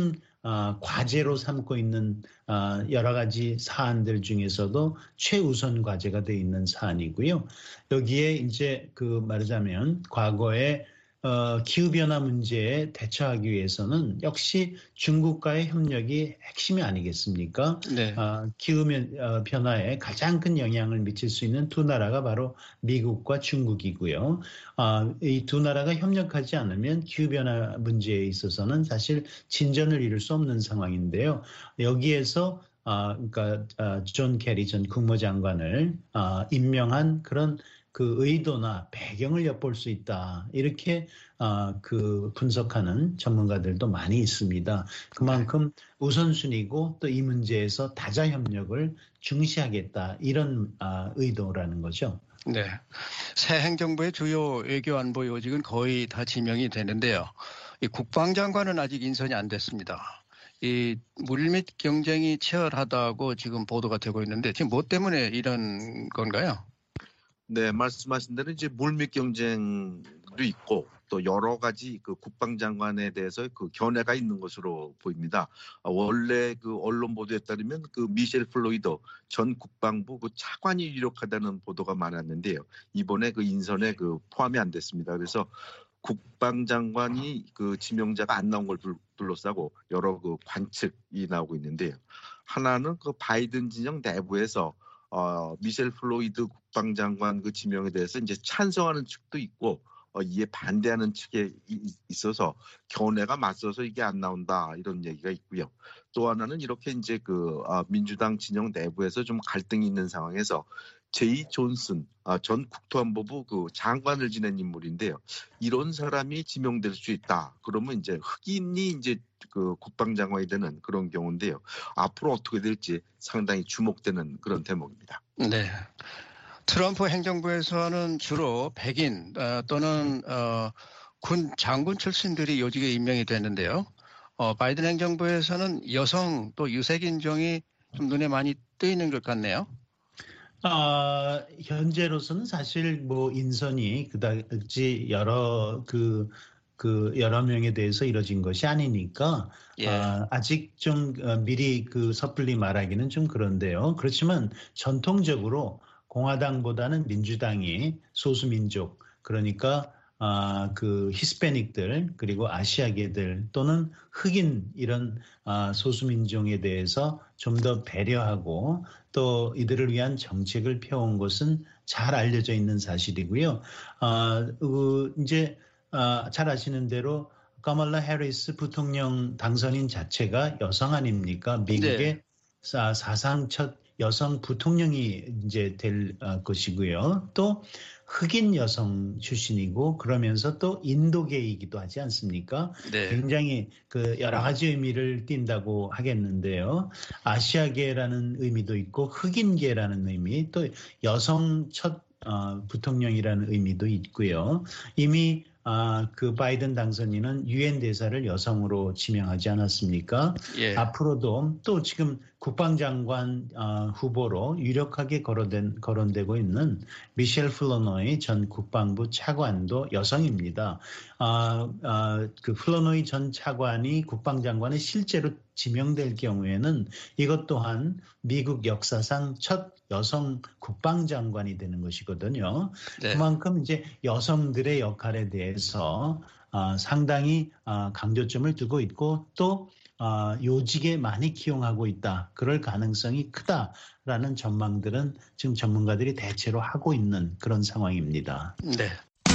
과제로 삼고 있는 여러 가지 사안들 중에서도 최우선 과제가 되어 있는 사안이고요. 여기에 이제 말하자면 과거에 기후변화 문제에 대처하기 위해서는 역시 중국과의 협력이 핵심이 아니겠습니까? 네. 기후변화에 가장 큰 영향을 미칠 수 있는 두 나라가 바로 미국과 중국이고요. 이 두 나라가 협력하지 않으면 기후변화 문제에 있어서는 사실 진전을 이룰 수 없는 상황인데요. 여기에서 그러니까 존 케리 전 국무장관을 임명한 그런 의도나 배경을 엿볼 수 있다. 이렇게 분석하는 전문가들도 많이 있습니다. 그만큼 우선순위고 또 이 문제에서 다자 협력을 중시하겠다. 이런 의도라는 거죠. 네. 새 행정부의 주요 외교 안보 요직은 거의 다 지명이 되는데요. 이 국방장관은 아직 인선이 안 됐습니다. 이 물밑 경쟁이 치열하다고 지금 보도가 되고 있는데 지금 뭐 때문에 이런 건가요? 네, 말씀하신 대로 이제 물밑 경쟁도 있고 또 여러 가지 국방장관에 대해서 견해가 있는 것으로 보입니다. 원래 언론 보도에 따르면 미셸 플로이더 전 국방부 차관이 유력하다는 보도가 많았는데요. 이번에 인선에 포함이 안 됐습니다. 그래서 국방장관이 지명자가 안 나온 걸 둘러싸고 여러 관측이 나오고 있는데요. 하나는 바이든 진영 내부에서 미셸 플로이드 국방장관 지명에 대해서 이제 찬성하는 측도 있고 이에 반대하는 측에 있어서 견해가 맞서서 이게 안 나온다 이런 얘기가 있고요. 또 하나는 이렇게 이제 민주당 진영 내부에서 좀 갈등이 있는 상황에서 제이 존슨 전 국토안보부 장관을 지낸 인물인데요. 이런 사람이 지명될 수 있다. 그러면 이제 흑인이 이제 국방장관이 되는 그런 경우인데요. 앞으로 어떻게 될지 상당히 주목되는 그런 대목입니다. 네. 트럼프 행정부에서는 주로 백인 또는 군 장군 출신들이 요직에 임명이 됐는데요. 바이든 행정부에서는 여성 또 유색 인종이 좀 눈에 많이 뜨이는 것 같네요. 현재로서는 사실 인선이 그다지 여러 여러 명에 대해서 이뤄진 것이 아니니까 예. 아직 좀 미리 섣불리 말하기는 좀 그런데요. 그렇지만 전통적으로 공화당보다는 민주당이 소수민족 그러니까 히스패닉들 그리고 아시아계들 또는 흑인 이런 소수민족에 대해서 좀 더 배려하고 또 이들을 위한 정책을 펴온 것은 잘 알려져 있는 사실이고요. 이제 잘 아시는 대로 카멀라 해리스 부통령 당선인 자체가 여성 아닙니까? 미국의 네. 사상 첫 여성 부통령이 이제 될 것이고요. 또 흑인 여성 출신이고 그러면서 또 인도계이기도 하지 않습니까? 네. 굉장히 여러 가지 의미를 띈다고 하겠는데요. 아시아계라는 의미도 있고 흑인계라는 의미 또 여성 첫 부통령이라는 의미도 있고요. 이미 바이든 당선인은 유엔 대사를 여성으로 지명하지 않았습니까? 예. 앞으로도 또 지금 국방장관 후보로 유력하게 거론되고 있는 미셸 플로노이 전 국방부 차관도 여성입니다. 플로노이 전 차관이 국방장관에 실제로 지명될 경우에는 이것 또한 미국 역사상 첫 여성 국방장관이 되는 것이거든요. 네. 그만큼 이제 여성들의 역할에 대해서 상당히 강조점을 두고 있고 또 요직에 많이 기용하고 있다. 그럴 가능성이 크다라는 전망들은 지금 전문가들이 대체로 하고 있는 그런 상황입니다. 네.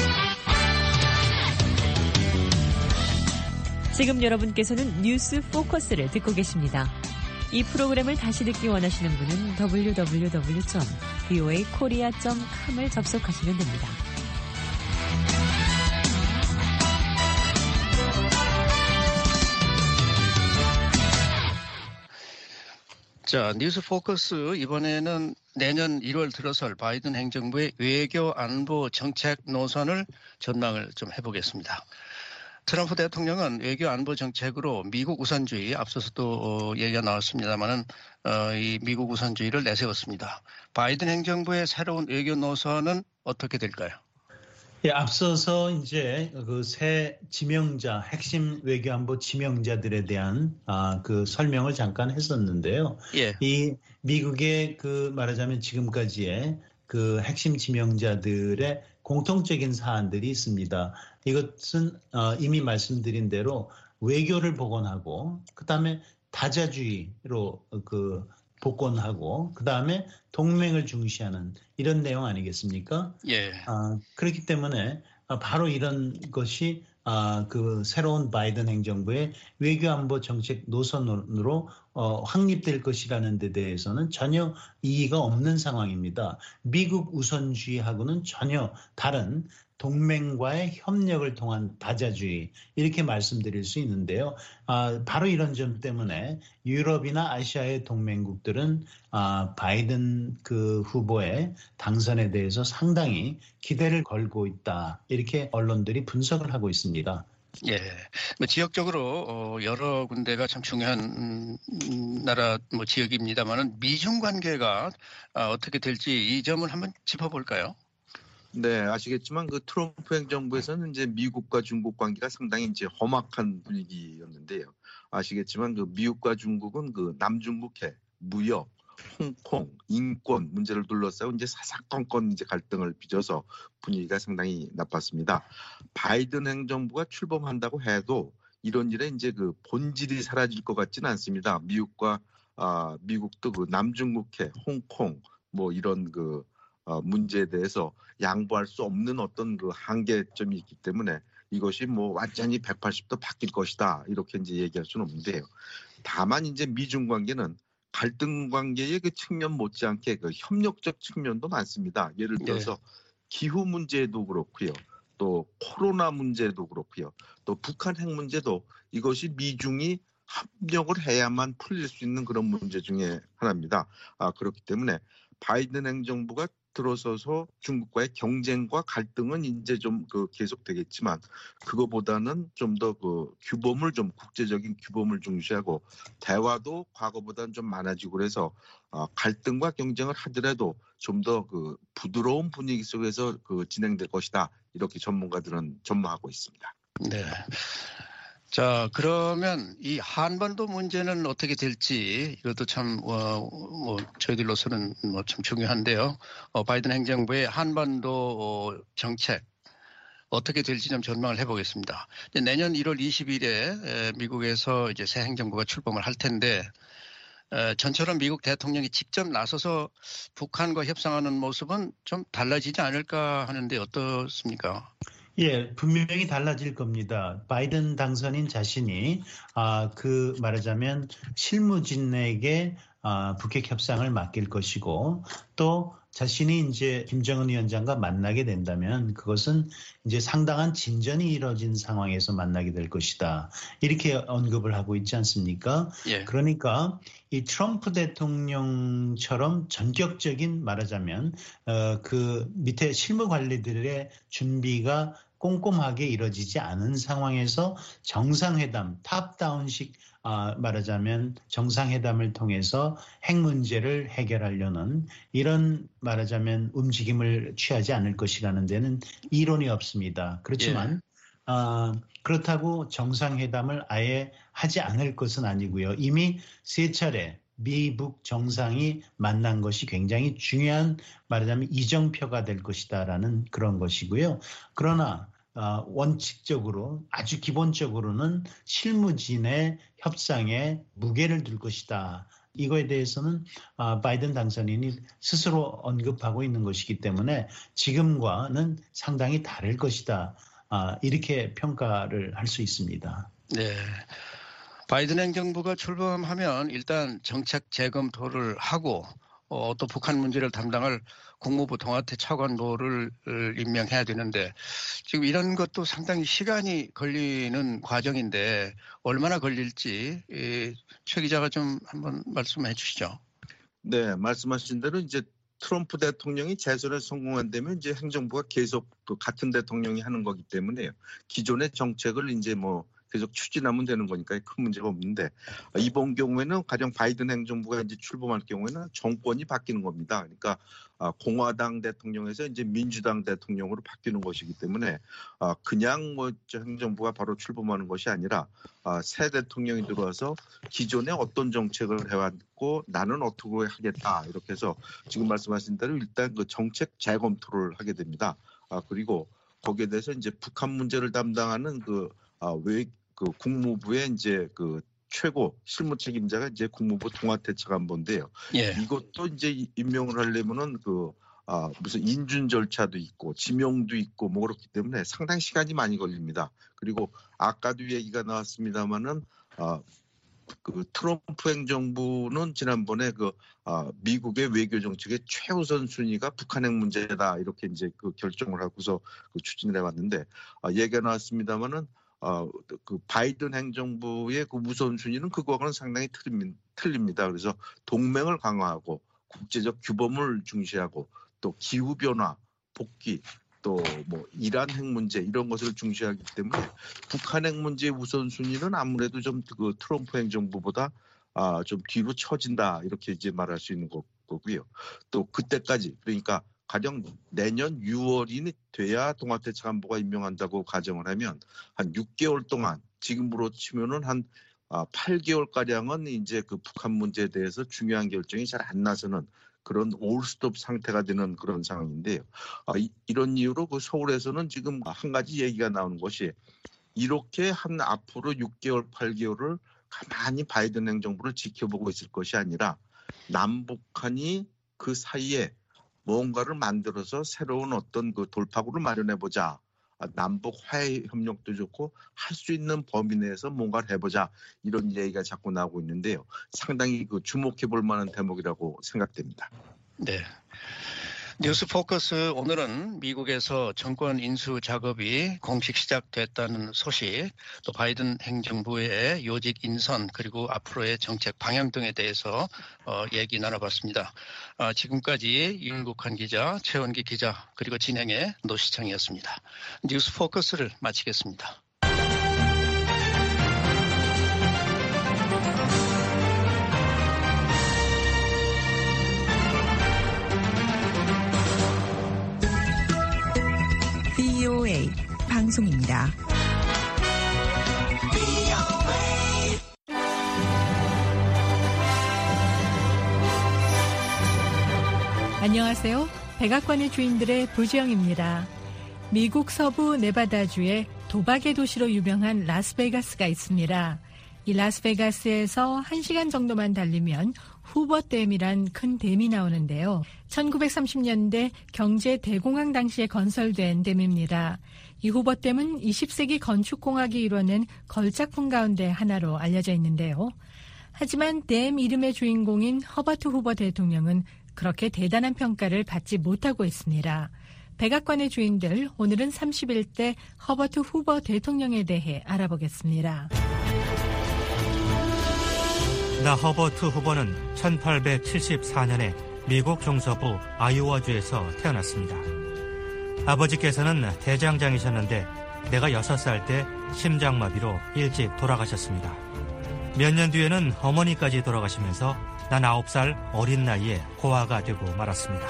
지금 여러분께서는 뉴스 포커스를 듣고 계십니다. 이 프로그램을 다시 듣기 원하시는 분은 www.voakorea.com을 접속하시면 됩니다. 자, 뉴스 포커스 이번에는 내년 1월 들어설 바이든 행정부의 외교 안보 정책 노선을 전망을 좀 해보겠습니다. 트럼프 대통령은 외교 안보 정책으로 미국 우선주의, 앞서서도 얘기가 나왔습니다만은 이 미국 우선주의를 내세웠습니다. 바이든 행정부의 새로운 외교 노선은 어떻게 될까요? 예, 앞서서 이제 그 새 지명자, 핵심 외교안보 지명자들에 대한 그 설명을 잠깐 했었는데요. 예. 이 미국의 그 말하자면 지금까지의 그 핵심 지명자들의 공통적인 사안들이 있습니다. 이것은 이미 말씀드린 대로 외교를 복원하고 그다음에 다자주의로 그 복원하고 그다음에 동맹을 중시하는 이런 내용 아니겠습니까? 예. 그렇기 때문에 바로 이런 것이 그 새로운 바이든 행정부의 외교안보 정책 노선으로 확립될 것이라는 데 대해서는 전혀 이의가 없는 상황입니다. 미국 우선주의하고는 전혀 다른 동맹과의 협력을 통한 다자주의 이렇게 말씀드릴 수 있는데요. 바로 이런 점 때문에 유럽이나 아시아의 동맹국들은 바이든 그 후보의 당선에 대해서 상당히 기대를 걸고 있다. 이렇게 언론들이 분석을 하고 있습니다. 예, 뭐 지역적으로 여러 군데가 참 중요한 나라 지역입니다만은 미중 관계가 어떻게 될지 이 점을 한번 짚어볼까요? 네, 아시겠지만 그 트럼프 행정부에서는 이제 미국과 중국 관계가 상당히 이제 험악한 분위기였는데요. 아시겠지만 그 미국과 중국은 그 남중국해, 무역, 홍콩, 인권 문제를 둘러싸고 이제 사사건건 이제 갈등을 빚어서 분위기가 상당히 나빴습니다. 바이든 행정부가 출범한다고 해도 이런 일에 이제 그 본질이 사라질 것 같지는 않습니다. 미국도 그 남중국해, 홍콩 뭐 이런 그 문제에 대해서 양보할 수 없는 어떤 그 한계점이 있기 때문에 이것이 뭐 완전히 180도 바뀔 것이다 이렇게 이제 얘기할 수는 없는데요. 다만 이제 미중 관계는 갈등 관계의 그 측면 못지않게 그 협력적 측면도 많습니다. 예를 들어서 기후 문제도 그렇고요. 또 코로나 문제도 그렇고요. 또 북한 핵 문제도 이것이 미중이 협력을 해야만 풀릴 수 있는 그런 문제 중에 하나입니다. 그렇기 때문에 바이든 행정부가 들어서서 중국과의 경쟁과 갈등은 이제 좀 그 계속되겠지만 그거보다는 좀 더 그 규범을 좀 국제적인 규범을 중시하고 대화도 과거보다는 좀 많아지고 그래서 갈등과 경쟁을 하더라도 좀 더 그 부드러운 분위기 속에서 그 진행될 것이다 이렇게 전문가들은 전망하고 있습니다. 네. 자, 그러면 이 한반도 문제는 어떻게 될지 이것도 참 저희들로서는 참 중요한데요. 바이든 행정부의 한반도 정책 어떻게 될지 좀 전망을 해보겠습니다. 내년 1월 20일에 미국에서 이제 새 행정부가 출범을 할 텐데 전처럼 미국 대통령이 직접 나서서 북한과 협상하는 모습은 좀 달라지지 않을까 하는데 어떻습니까? 예, 분명히 달라질 겁니다. 바이든 당선인 자신이 그 말하자면 실무진에게 북핵 협상을 맡길 것이고 또 자신이 이제 김정은 위원장과 만나게 된다면 그것은 이제 상당한 진전이 이뤄진 상황에서 만나게 될 것이다. 이렇게 언급을 하고 있지 않습니까? 예. 그러니까 이 트럼프 대통령처럼 전격적인 말하자면 그 밑에 실무 관리들의 준비가 꼼꼼하게 이루어지지 않은 상황에서 정상회담, 탑다운식 말하자면 정상회담을 통해서 핵 문제를 해결하려는 이런 말하자면 움직임을 취하지 않을 것이라는 데는 이론이 없습니다. 그렇지만 그렇다고 정상회담을 아예 하지 않을 것은 아니고요. 이미 세 차례 미북 정상이 만난 것이 굉장히 중요한 말하자면 이정표가 될 것이다라는 그런 것이고요. 그러나 원칙적으로 아주 기본적으로는 실무진의 협상에 무게를 둘 것이다. 이거에 대해서는 바이든 당선인이 스스로 언급하고 있는 것이기 때문에 지금과는 상당히 다를 것이다. 이렇게 평가를 할 수 있습니다. 네. 바이든 행정부가 출범하면 일단 정책 재검토를 하고 또 북한 문제를 담당할 국무부 동아태 차관보를 임명해야 되는데 지금 이런 것도 상당히 시간이 걸리는 과정인데 얼마나 걸릴지 최 기자가 좀 한번 말씀해 주시죠. 네, 말씀하신 대로 이제 트럼프 대통령이 재선에 성공한다면 이제 행정부가 계속 또 같은 대통령이 하는 거기 때문에요. 기존의 정책을 이제 뭐 계속 추진하면 되는 거니까 큰 문제가 없는데 이번 경우에는 가령 바이든 행정부가 이제 출범할 경우에는 정권이 바뀌는 겁니다. 그러니까 공화당 대통령에서 이제 민주당 대통령으로 바뀌는 것이기 때문에 그냥 뭐 행정부가 바로 출범하는 것이 아니라 새 대통령이 들어와서 기존에 어떤 정책을 해왔고 나는 어떻게 하겠다 이렇게 해서 지금 말씀하신 대로 일단 그 정책 재검토를 하게 됩니다. 그리고 거기에 대해서 이제 북한 문제를 담당하는 그 국무부의 이제 그 최고 실무 책임자가 이제 국무부 동아태차관보인데요. 예. 이것도 이제 임명을 하려면은 무슨 인준 절차도 있고 지명도 있고 뭐 그렇기 때문에 상당히 시간이 많이 걸립니다. 그리고 아까도 얘기가 나왔습니다마는 그 트럼프 행정부는 지난번에 미국의 외교 정책의 최우선 순위가 북한핵 문제다 이렇게 이제 그 결정을 하고서 추진을 해왔는데 얘기가 나왔습니다마는 그 바이든 행정부의 그 우선순위는 그거와는 상당히 틀립니다. 그래서 동맹을 강화하고 국제적 규범을 중시하고 또 기후변화, 복귀, 또 뭐 이란 핵 문제 이런 것을 중시하기 때문에 북한 핵 문제의 우선순위는 아무래도 좀 그 트럼프 행정부보다 좀 뒤로 처진다 이렇게 이제 말할 수 있는 거고요. 또 그때까지 그러니까 가령 내년 6월이 돼야 동아태차관보가 임명한다고 가정을 하면 한 6개월 동안 지금으로 치면은 한 8개월가량은 이제 그 북한 문제에 대해서 중요한 결정이 잘 안 나서는 그런 올스톱 상태가 되는 그런 상황인데요. 이런 이유로 그 서울에서는 지금 한 가지 얘기가 나오는 것이 이렇게 한 앞으로 6개월, 8개월을 가만히 바이든 행정부를 지켜보고 있을 것이 아니라 남북한이 그 사이에 뭔가를 만들어서 새로운 어떤 그 돌파구를 마련해보자. 남북 화해 협력도 좋고 할 수 있는 범위 내에서 뭔가를 해보자. 이런 얘기가 자꾸 나오고 있는데요. 상당히 그 주목해볼 만한 대목이라고 생각됩니다. 네. 뉴스 포커스 오늘은 미국에서 정권 인수 작업이 공식 시작됐다는 소식, 또 바이든 행정부의 요직 인선 그리고 앞으로의 정책 방향 등에 대해서 얘기 나눠봤습니다. 지금까지 윤국한 기자, 최원기 기자 그리고 진행의 노시창이었습니다. 뉴스 포커스를 마치겠습니다. VOA 방송입니다. 안녕하세요. 백악관의 주인들의 부지영입니다. 미국 서부 네바다주에 도박의 도시로 유명한 라스베가스가 있습니다. 이 라스베가스에서 1시간 정도만 달리면 후버댐이란 큰 댐이 나오는데요. 1930년대 경제 대공황 당시에 건설된 댐입니다. 이 후버댐은 20세기 건축공학이 이뤄낸 걸작품 가운데 하나로 알려져 있는데요. 하지만 댐 이름의 주인공인 허버트 후버 대통령은 그렇게 대단한 평가를 받지 못하고 있습니다. 백악관의 주인들, 오늘은 31대 허버트 후버 대통령에 대해 알아보겠습니다. 나 허버트 후버는 1874년에 미국 중서부 아이오와주에서 태어났습니다. 아버지께서는 대장장이셨는데 내가 6살 때 심장마비로 일찍 돌아가셨습니다. 몇 년 뒤에는 어머니까지 돌아가시면서 난 9살 어린 나이에 고아가 되고 말았습니다.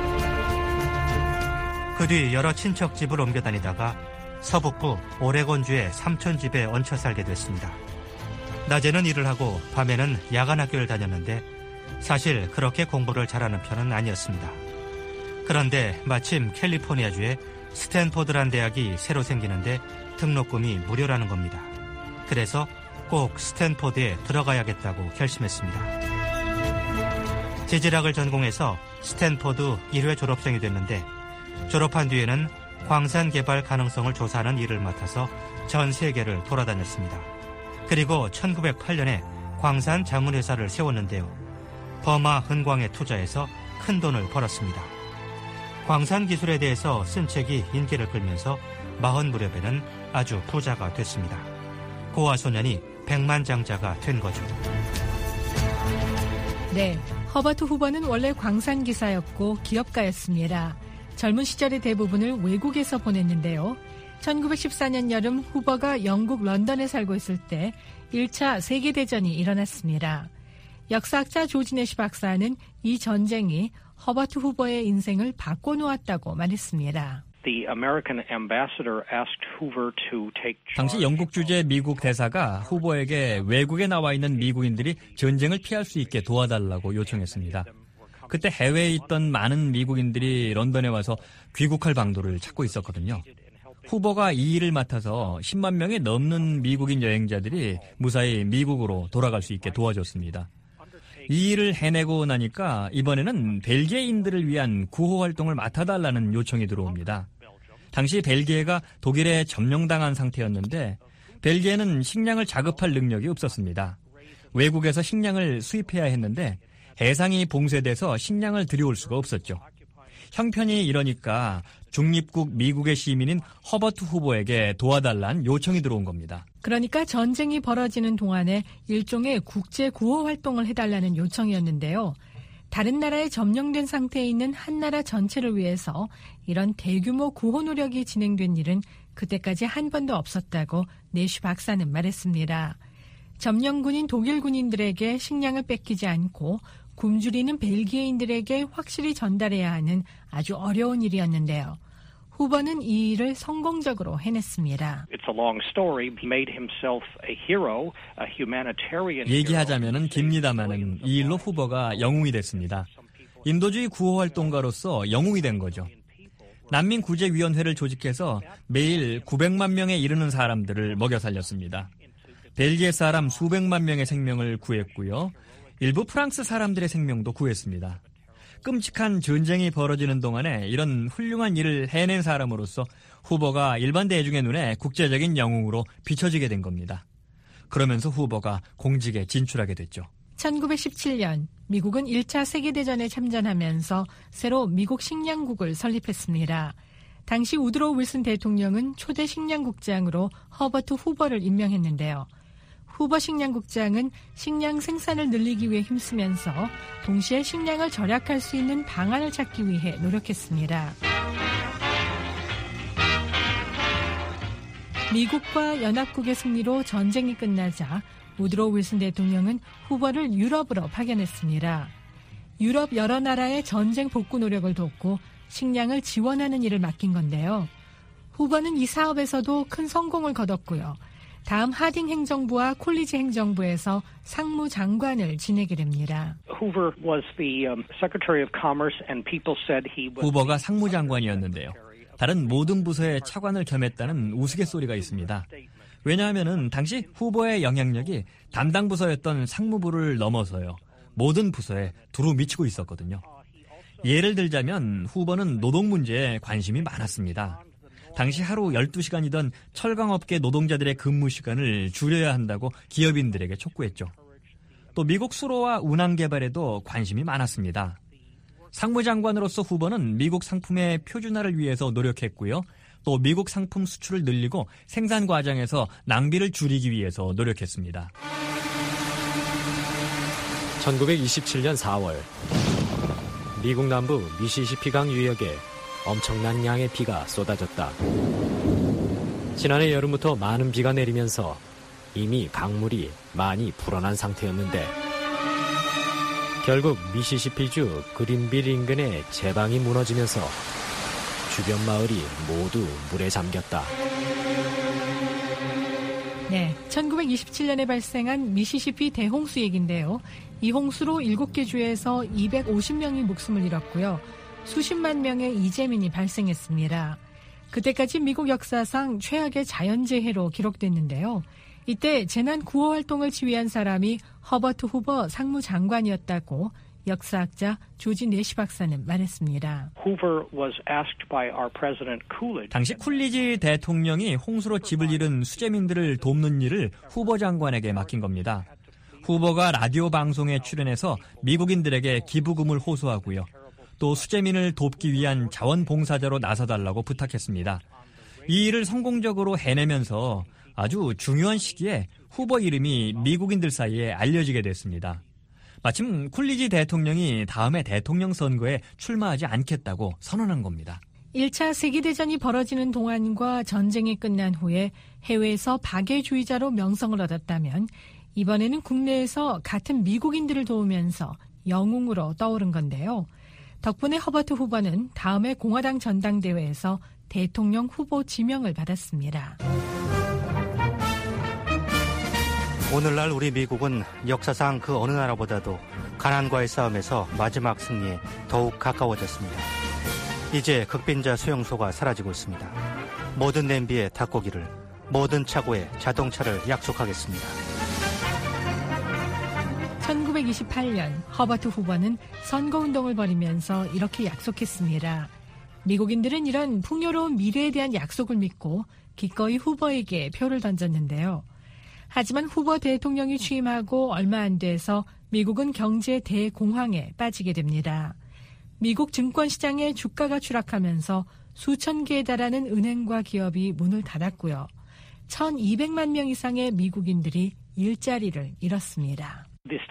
그 뒤 여러 친척 집을 옮겨 다니다가 서북부 오레곤주의 삼촌 집에 얹혀 살게 됐습니다. 낮에는 일을 하고 밤에는 야간 학교를 다녔는데 사실 그렇게 공부를 잘하는 편은 아니었습니다. 그런데 마침 캘리포니아주에 스탠포드란 대학이 새로 생기는데 등록금이 무료라는 겁니다. 그래서 꼭 스탠포드에 들어가야겠다고 결심했습니다. 지질학을 전공해서 스탠포드 1회 졸업생이 됐는데 졸업한 뒤에는 광산 개발 가능성을 조사하는 일을 맡아서 전 세계를 돌아다녔습니다. 그리고 1908년에 광산 자문회사를 세웠는데요. 버마 은광에 투자해서 큰 돈을 벌었습니다. 광산 기술에 대해서 쓴 책이 인기를 끌면서 40 무렵에는 아주 부자가 됐습니다. 고아 소년이 백만장자가 된 거죠. 네, 허버트 후버는 원래 광산기사였고 기업가였습니다. 젊은 시절의 대부분을 외국에서 보냈는데요. 1914년 여름 후버가 영국 런던에 살고 있을 때 1차 세계대전이 일어났습니다. 역사학자 조지 내시 박사는 이 전쟁이 허버트 후버의 인생을 바꿔놓았다고 말했습니다. 당시 영국 주재 미국 대사가 후보에게 외국에 나와 있는 미국인들이 전쟁을 피할 수 있게 도와달라고 요청했습니다. 그때 해외에 있던 많은 미국인들이 런던에 와서 귀국할 방도를 찾고 있었거든요. 후보가 이 일을 맡아서 10만 명이 넘는 미국인 여행자들이 무사히 미국으로 돌아갈 수 있게 도와줬습니다. 이 일을 해내고 나니까 이번에는 벨기에인들을 위한 구호 활동을 맡아달라는 요청이 들어옵니다. 당시 벨기에가 독일에 점령당한 상태였는데 벨기에는 식량을 자급할 능력이 없었습니다. 외국에서 식량을 수입해야 했는데 해상이 봉쇄돼서 식량을 들여올 수가 없었죠. 형편이 이러니까 중립국 미국의 시민인 허버트 후보에게 도와달라는 요청이 들어온 겁니다. 그러니까 전쟁이 벌어지는 동안에 일종의 국제 구호 활동을 해달라는 요청이었는데요. 다른 나라에 점령된 상태에 있는 한 나라 전체를 위해서 이런 대규모 구호 노력이 진행된 일은 그때까지 한 번도 없었다고 내시 박사는 말했습니다. 점령군인 독일 군인들에게 식량을 뺏기지 않고 굶주리는 벨기에인들에게 확실히 전달해야 하는 아주 어려운 일이었는데요. 후보는 이 일을 성공적으로 해냈습니다. 얘기하자면은 깁니다마는 이 일로 후보가 영웅이 됐습니다. 인도주의 구호활동가로서 영웅이 된 거죠. 난민구제위원회를 조직해서 매일 900만 명에 이르는 사람들을 먹여 살렸습니다. 벨기에 사람 수백만 명의 생명을 구했고요. 일부 프랑스 사람들의 생명도 구했습니다. 끔찍한 전쟁이 벌어지는 동안에 이런 훌륭한 일을 해낸 사람으로서 후보가 일반 대중의 눈에 국제적인 영웅으로 비춰지게 된 겁니다. 그러면서 후보가 공직에 진출하게 됐죠. 1917년 미국은 1차 세계대전에 참전하면서 새로 미국 식량국을 설립했습니다. 당시 우드로우 윌슨 대통령은 초대 식량국장으로 허버트 후버를 임명했는데요. 후버 식량국장은 식량 생산을 늘리기 위해 힘쓰면서 동시에 식량을 절약할 수 있는 방안을 찾기 위해 노력했습니다. 미국과 연합국의 승리로 전쟁이 끝나자 우드로우 윌슨 대통령은 후버를 유럽으로 파견했습니다. 유럽 여러 나라의 전쟁 복구 노력을 돕고 식량을 지원하는 일을 맡긴 건데요. 후버는 이 사업에서도 큰 성공을 거뒀고요. 다음 하딩 행정부와 콜리지 행정부에서 상무장관을 지내게 됩니다. 후버가 상무장관이었는데요. 다른 모든 부서의 차관을 겸했다는 우스갯소리가 있습니다. 왜냐하면 당시 후보의 영향력이 담당 부서였던 상무부를 넘어서요. 모든 부서에 두루 미치고 있었거든요. 예를 들자면 후보는 노동 문제에 관심이 많았습니다. 당시 하루 12시간이던 철강업계 노동자들의 근무 시간을 줄여야 한다고 기업인들에게 촉구했죠. 또 미국 수로와 운항 개발에도 관심이 많았습니다. 상무장관으로서 후보는 미국 상품의 표준화를 위해서 노력했고요. 또 미국 상품 수출을 늘리고 생산 과정에서 낭비를 줄이기 위해서 노력했습니다. 1927년 4월 미국 남부 미시시피강 유역에 엄청난 양의 비가 쏟아졌다. 지난해 여름부터 많은 비가 내리면서 이미 강물이 많이 불어난 상태였는데 결국 미시시피주 그린빌 인근의 제방이 무너지면서 주변 마을이 모두 물에 잠겼다. 네, 1927년에 발생한 미시시피 대홍수 얘기인데요. 이 홍수로 7개 주에서 250명이 목숨을 잃었고요. 수십만 명의 이재민이 발생했습니다. 그때까지 미국 역사상 최악의 자연재해로 기록됐는데요. 이때 재난 구호 활동을 지휘한 사람이 허버트 후버 상무장관이었다고 역사학자 조지 내시 박사는 말했습니다. 당시 쿨리지 대통령이 홍수로 집을 잃은 수재민들을 돕는 일을 후버 장관에게 맡긴 겁니다. 후보가 라디오 방송에 출연해서 미국인들에게 기부금을 호소하고요. 또 수재민을 돕기 위한 자원봉사자로 나서달라고 부탁했습니다. 이 일을 성공적으로 해내면서 아주 중요한 시기에 후보 이름이 미국인들 사이에 알려지게 됐습니다. 마침 쿨리지 대통령이 다음에 대통령 선거에 출마하지 않겠다고 선언한 겁니다. 1차 세계대전이 벌어지는 동안과 전쟁이 끝난 후에 해외에서 박애주의자로 명성을 얻었다면 이번에는 국내에서 같은 미국인들을 도우면서 영웅으로 떠오른 건데요. 덕분에 허버트 후보는 다음해 공화당 전당대회에서 대통령 후보 지명을 받았습니다. 오늘날 우리 미국은 역사상 그 어느 나라보다도 가난과의 싸움에서 마지막 승리에 더욱 가까워졌습니다. 이제 극빈자 수용소가 사라지고 있습니다. 모든 냄비에 닭고기를, 모든 차고에 자동차를 약속하겠습니다. 1928년 허버트 후보는 선거운동을 벌이면서 이렇게 약속했습니다. 미국인들은 이런 풍요로운 미래에 대한 약속을 믿고 기꺼이 후보에게 표를 던졌는데요. 하지만 후보 대통령이 취임하고 얼마 안 돼서 미국은 경제 대공황에 빠지게 됩니다. 미국 증권시장의 주가가 추락하면서 수천 개에 달하는 은행과 기업이 문을 닫았고요. 1,200만 명 이상의 미국인들이 일자리를 잃었습니다.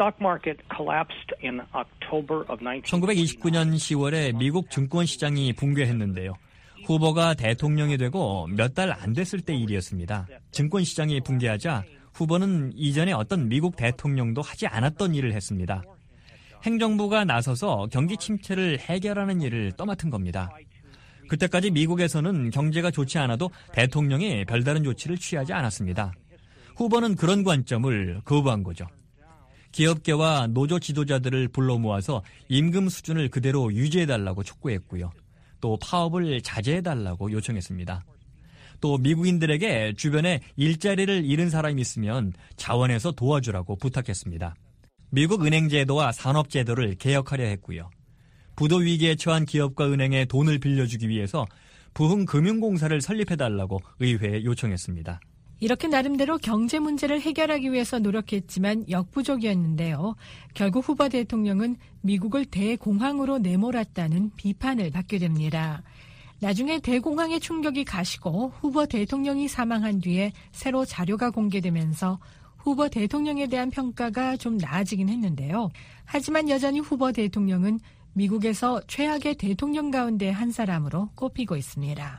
1929년 10월에 미국 증권시장이 붕괴했는데요. 후보가 대통령이 되고 몇 달 안 됐을 때 일이었습니다. 증권시장이 붕괴하자 후보는 이전에 어떤 미국 대통령도 하지 않았던 일을 했습니다. 행정부가 나서서 경기 침체를 해결하는 일을 떠맡은 겁니다. 그때까지 미국에서는 경제가 좋지 않아도 대통령이 별다른 조치를 취하지 않았습니다. 후보는 그런 관점을 거부한 거죠. 기업계와 노조 지도자들을 불러 모아서 임금 수준을 그대로 유지해달라고 촉구했고요. 또 파업을 자제해달라고 요청했습니다. 또 미국인들에게 주변에 일자리를 잃은 사람이 있으면 자원에서 도와주라고 부탁했습니다. 미국 은행제도와 산업제도를 개혁하려 했고요. 부도 위기에 처한 기업과 은행에 돈을 빌려주기 위해서 부흥금융공사를 설립해달라고 의회에 요청했습니다. 이렇게 나름대로 경제 문제를 해결하기 위해서 노력했지만 역부족이었는데요. 결국 후보 대통령은 미국을 대공황으로 내몰았다는 비판을 받게 됩니다. 나중에 대공황의 충격이 가시고 후보 대통령이 사망한 뒤에 새로 자료가 공개되면서 후보 대통령에 대한 평가가 좀 나아지긴 했는데요. 하지만 여전히 후보 대통령은 미국에서 최악의 대통령 가운데 한 사람으로 꼽히고 있습니다.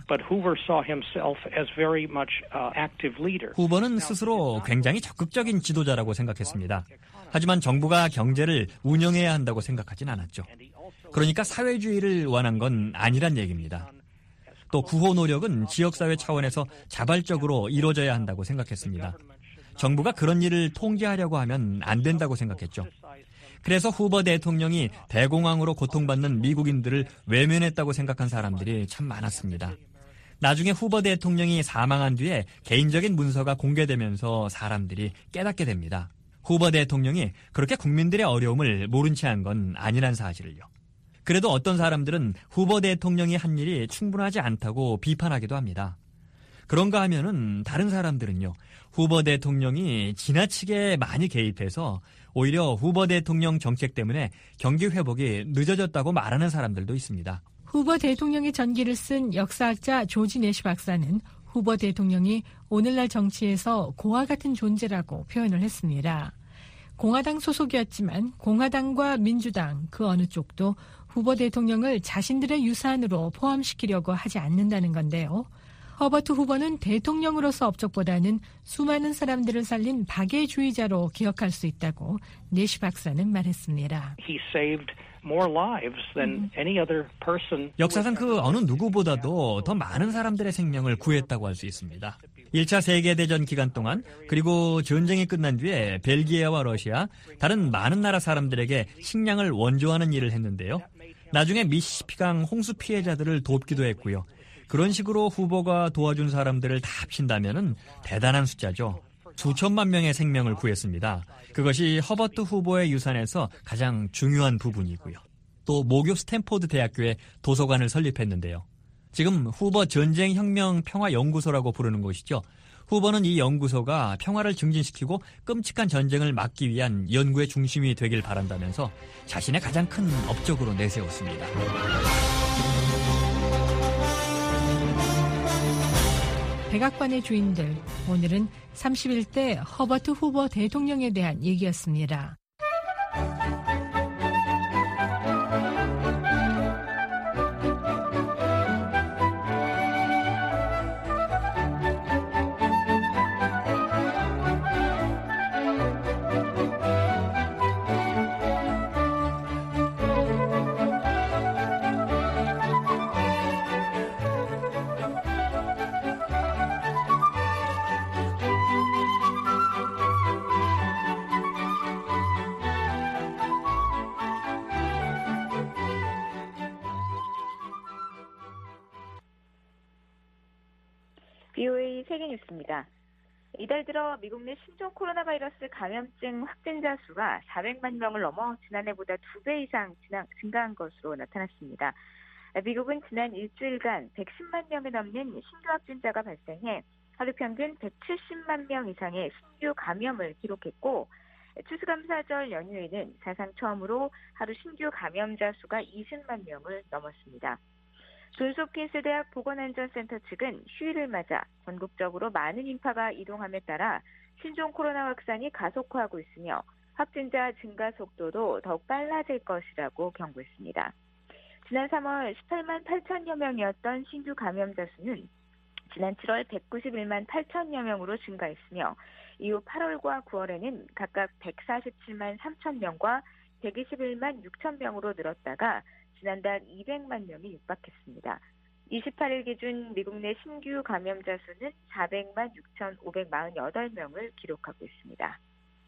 후보는 스스로 굉장히 적극적인 지도자라고 생각했습니다. 하지만 정부가 경제를 운영해야 한다고 생각하진 않았죠. 그러니까 사회주의를 원한 건 아니란 얘기입니다. 또 구호 노력은 지역사회 차원에서 자발적으로 이루어져야 한다고 생각했습니다. 정부가 그런 일을 통제하려고 하면 안 된다고 생각했죠. 그래서 후보 대통령이 대공황으로 고통받는 미국인들을 외면했다고 생각한 사람들이 참 많았습니다. 나중에 후보 대통령이 사망한 뒤에 개인적인 문서가 공개되면서 사람들이 깨닫게 됩니다. 후보 대통령이 그렇게 국민들의 어려움을 모른 채 한 건 아니란 사실을요. 그래도 어떤 사람들은 후보 대통령이 한 일이 충분하지 않다고 비판하기도 합니다. 그런가 하면은 다른 사람들은요, 후보 대통령이 지나치게 많이 개입해서 오히려 후보 대통령 정책 때문에 경기 회복이 늦어졌다고 말하는 사람들도 있습니다. 후보 대통령의 전기를 쓴 역사학자 조지 내시 박사는 후보 대통령이 오늘날 정치에서 고아 같은 존재라고 표현을 했습니다. 공화당 소속이었지만 공화당과 민주당 그 어느 쪽도 후보 대통령을 자신들의 유산으로 포함시키려고 하지 않는다는 건데요. 허버트 후보는 대통령으로서 업적보다는 수많은 사람들을 살린 박애주의자로 기억할 수 있다고 내시 박사는 말했습니다. 역사상 그 어느 누구보다도 더 많은 사람들의 생명을 구했다고 할 수 있습니다. 1차 세계대전 기간 동안 그리고 전쟁이 끝난 뒤에 벨기에와 러시아, 다른 많은 나라 사람들에게 식량을 원조하는 일을 했는데요. 나중에 미시시피강 홍수 피해자들을 돕기도 했고요. 그런 식으로 후보가 도와준 사람들을 다 합친다면은 대단한 숫자죠. 수천만 명의 생명을 구했습니다. 그것이 허버트 후보의 유산에서 가장 중요한 부분이고요. 또 모교 스탠포드 대학교에 도서관을 설립했는데요. 지금 후보 전쟁혁명평화연구소라고 부르는 곳이죠. 후보는 이 연구소가 평화를 증진시키고 끔찍한 전쟁을 막기 위한 연구의 중심이 되길 바란다면서 자신의 가장 큰 업적으로 내세웠습니다. 백악관의 주인들, 오늘은 31대 허버트 후보 대통령에 대한 얘기였습니다. 세계 뉴스입니다. 이달 들어 미국 내 신종 코로나 바이러스 감염증 확진자 수가 400만 명을 넘어 지난해보다 2배 이상 증가한 것으로 나타났습니다. 미국은 지난 일주일간 110만 명이 넘는 신규 확진자가 발생해 하루 평균 170만 명 이상의 신규 감염을 기록했고, 추수감사절 연휴에는 사상 처음으로 하루 신규 감염자 수가 20만 명을 넘었습니다. 존스홉킨스 대학 보건안전센터 측은 휴일을 맞아 전국적으로 많은 인파가 이동함에 따라 신종 코로나 확산이 가속화하고 있으며 확진자 증가 속도도 더욱 빨라질 것이라고 경고했습니다. 지난 3월 18만 8천여 명이었던 신규 감염자 수는 지난 7월 191만 8천여 명으로 증가했으며 이후 8월과 9월에는 각각 147만 3천 명과 121만 6천 명으로 늘었다가 지난달 200만 명이 육박했습니다. 28일 기준 미국 내 신규 감염자 수는 400만 6,548명을 기록하고 있습니다.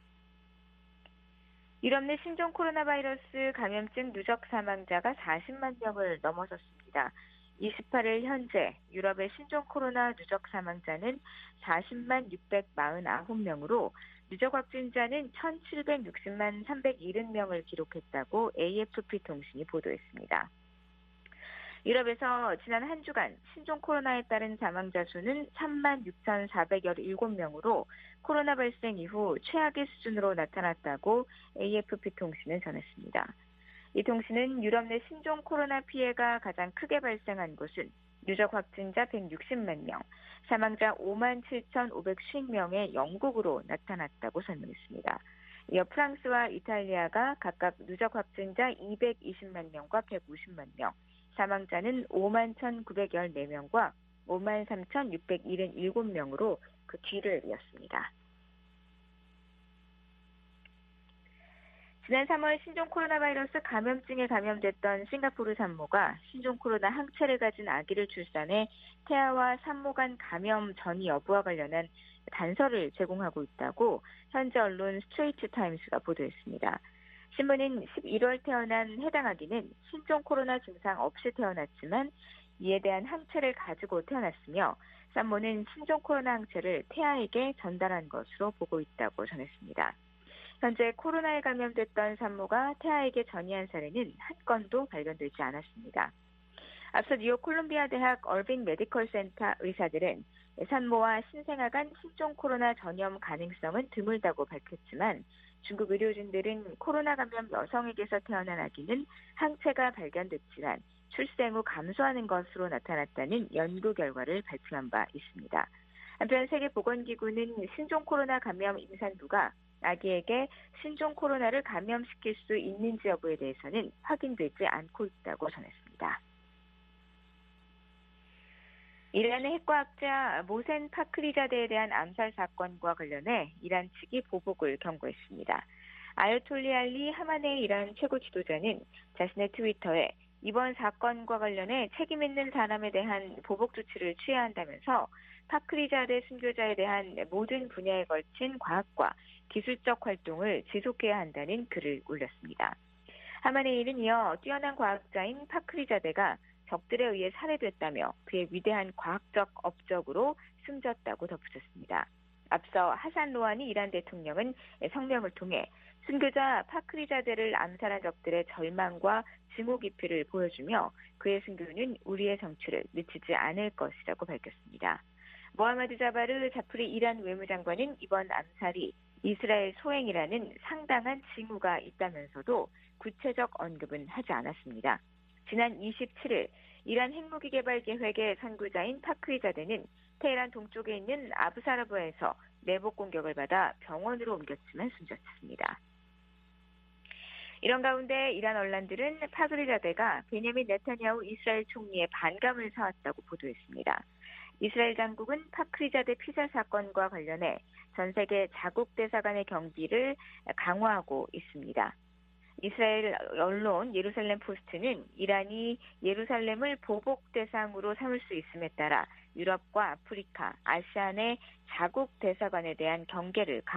유럽 내 신종 코로나 바이러스 감염증 누적 사망자가 40만 명을 넘어섰습니다. 28일 현재 유럽의 신종 코로나 누적 사망자는 40만 649명으로 누적 확진자는 1,760만 370명을 기록했다고 AFP 통신이 보도했습니다. 유럽에서 지난 한 주간 신종 코로나에 따른 사망자 수는 3만 6,417명으로 코로나 발생 이후 최악의 수준으로 나타났다고 AFP 통신은 전했습니다. 이 통신은 유럽 내 신종 코로나 피해가 가장 크게 발생한 곳은 누적 확진자 160만 명, 사망자 5만 7,550명의 영국으로 나타났다고 설명했습니다. 이어 프랑스와 이탈리아가 각각 누적 확진자 220만 명과 150만 명, 사망자는 5만 1,914명과 5만 3,677명으로 그 뒤를 이었습니다. 지난 3월 신종 코로나 바이러스 감염증에 감염됐던 싱가포르 산모가 신종 코로나 항체를 가진 아기를 출산해 태아와 산모 간 감염 전이 여부와 관련한 단서를 제공하고 있다고 현지 언론 스트레이트 타임스가 보도했습니다. 신문은 11월 태어난 해당 아기는 신종 코로나 증상 없이 태어났지만 이에 대한 항체를 가지고 태어났으며 산모는 신종 코로나 항체를 태아에게 전달한 것으로 보고 있다고 전했습니다. 현재 코로나에 감염됐던 산모가 태아에게 전이한 사례는 한 건도 발견되지 않았습니다. 앞서 뉴욕 콜롬비아 대학 얼빈 메디컬 센터 의사들은 산모와 신생아 간 신종 코로나 전염 가능성은 드물다고 밝혔지만 중국 의료진들은 코로나 감염 여성에게서 태어난 아기는 항체가 발견됐지만 출생 후 감소하는 것으로 나타났다는 연구 결과를 발표한 바 있습니다. 한편 세계보건기구는 신종 코로나 감염 임산부가 아기에게 신종 코로나를 감염시킬 수 있는지 여부에 대해서는 확인되지 않고 있다고 전했습니다. 이란의 핵과학자 모센 파크리자데에 대한 암살 사건과 관련해 이란 측이 보복을 경고했습니다. 아야톨리 알리 하마네이 이란 최고 지도자는 자신의 트위터에 이번 사건과 관련해 책임 있는 사람에 대한 보복 조치를 취해야 한다면서 파크리자데 순교자에 대한 모든 분야에 걸친 과학과 기술적 활동을 지속해야 한다는 글을 올렸습니다. 하마네이는 이어 뛰어난 과학자인 파크리자데가 적들에 의해 살해됐다며 그의 위대한 과학적 업적으로 숨졌다고 덧붙였습니다. 앞서 하산 로하니 이란 대통령은 성명을 통해 순교자 파크리자데를 암살한 적들의 절망과 증오 깊이를 보여주며 그의 순교는 우리의 정치를 늦추지 않을 것이라고 밝혔습니다. 모하마드 자바르 자프리 이란 외무장관은 이번 암살이 이스라엘 소행이라는 상당한 징후가 있다면서도 구체적 언급은 하지 않았습니다. 지난 27일 이란 핵무기 개발 계획의 선구자인 파크리자데는 테헤란 동쪽에 있는 아부사르브에서 내복 공격을 받아 병원으로 옮겼지만 숨졌습니다. 이런 가운데 이란 언론들은 파크리자데가 베냐민 네타냐후 이스라엘 총리의 반감을 사왔다고 보도했습니다. 이스라엘 당국은 파크리자데 피살 사건과 관련해 전 세계 자국 대사관의 경비를 강화하고 있습니다. 이스라엘 언론 예루살렘 포스트는 이란이 예루살렘을 보복 대상으로 삼을 수 있음에 따라 유럽과 아프리카, 아시안의 자국 대사관에 대한 경계를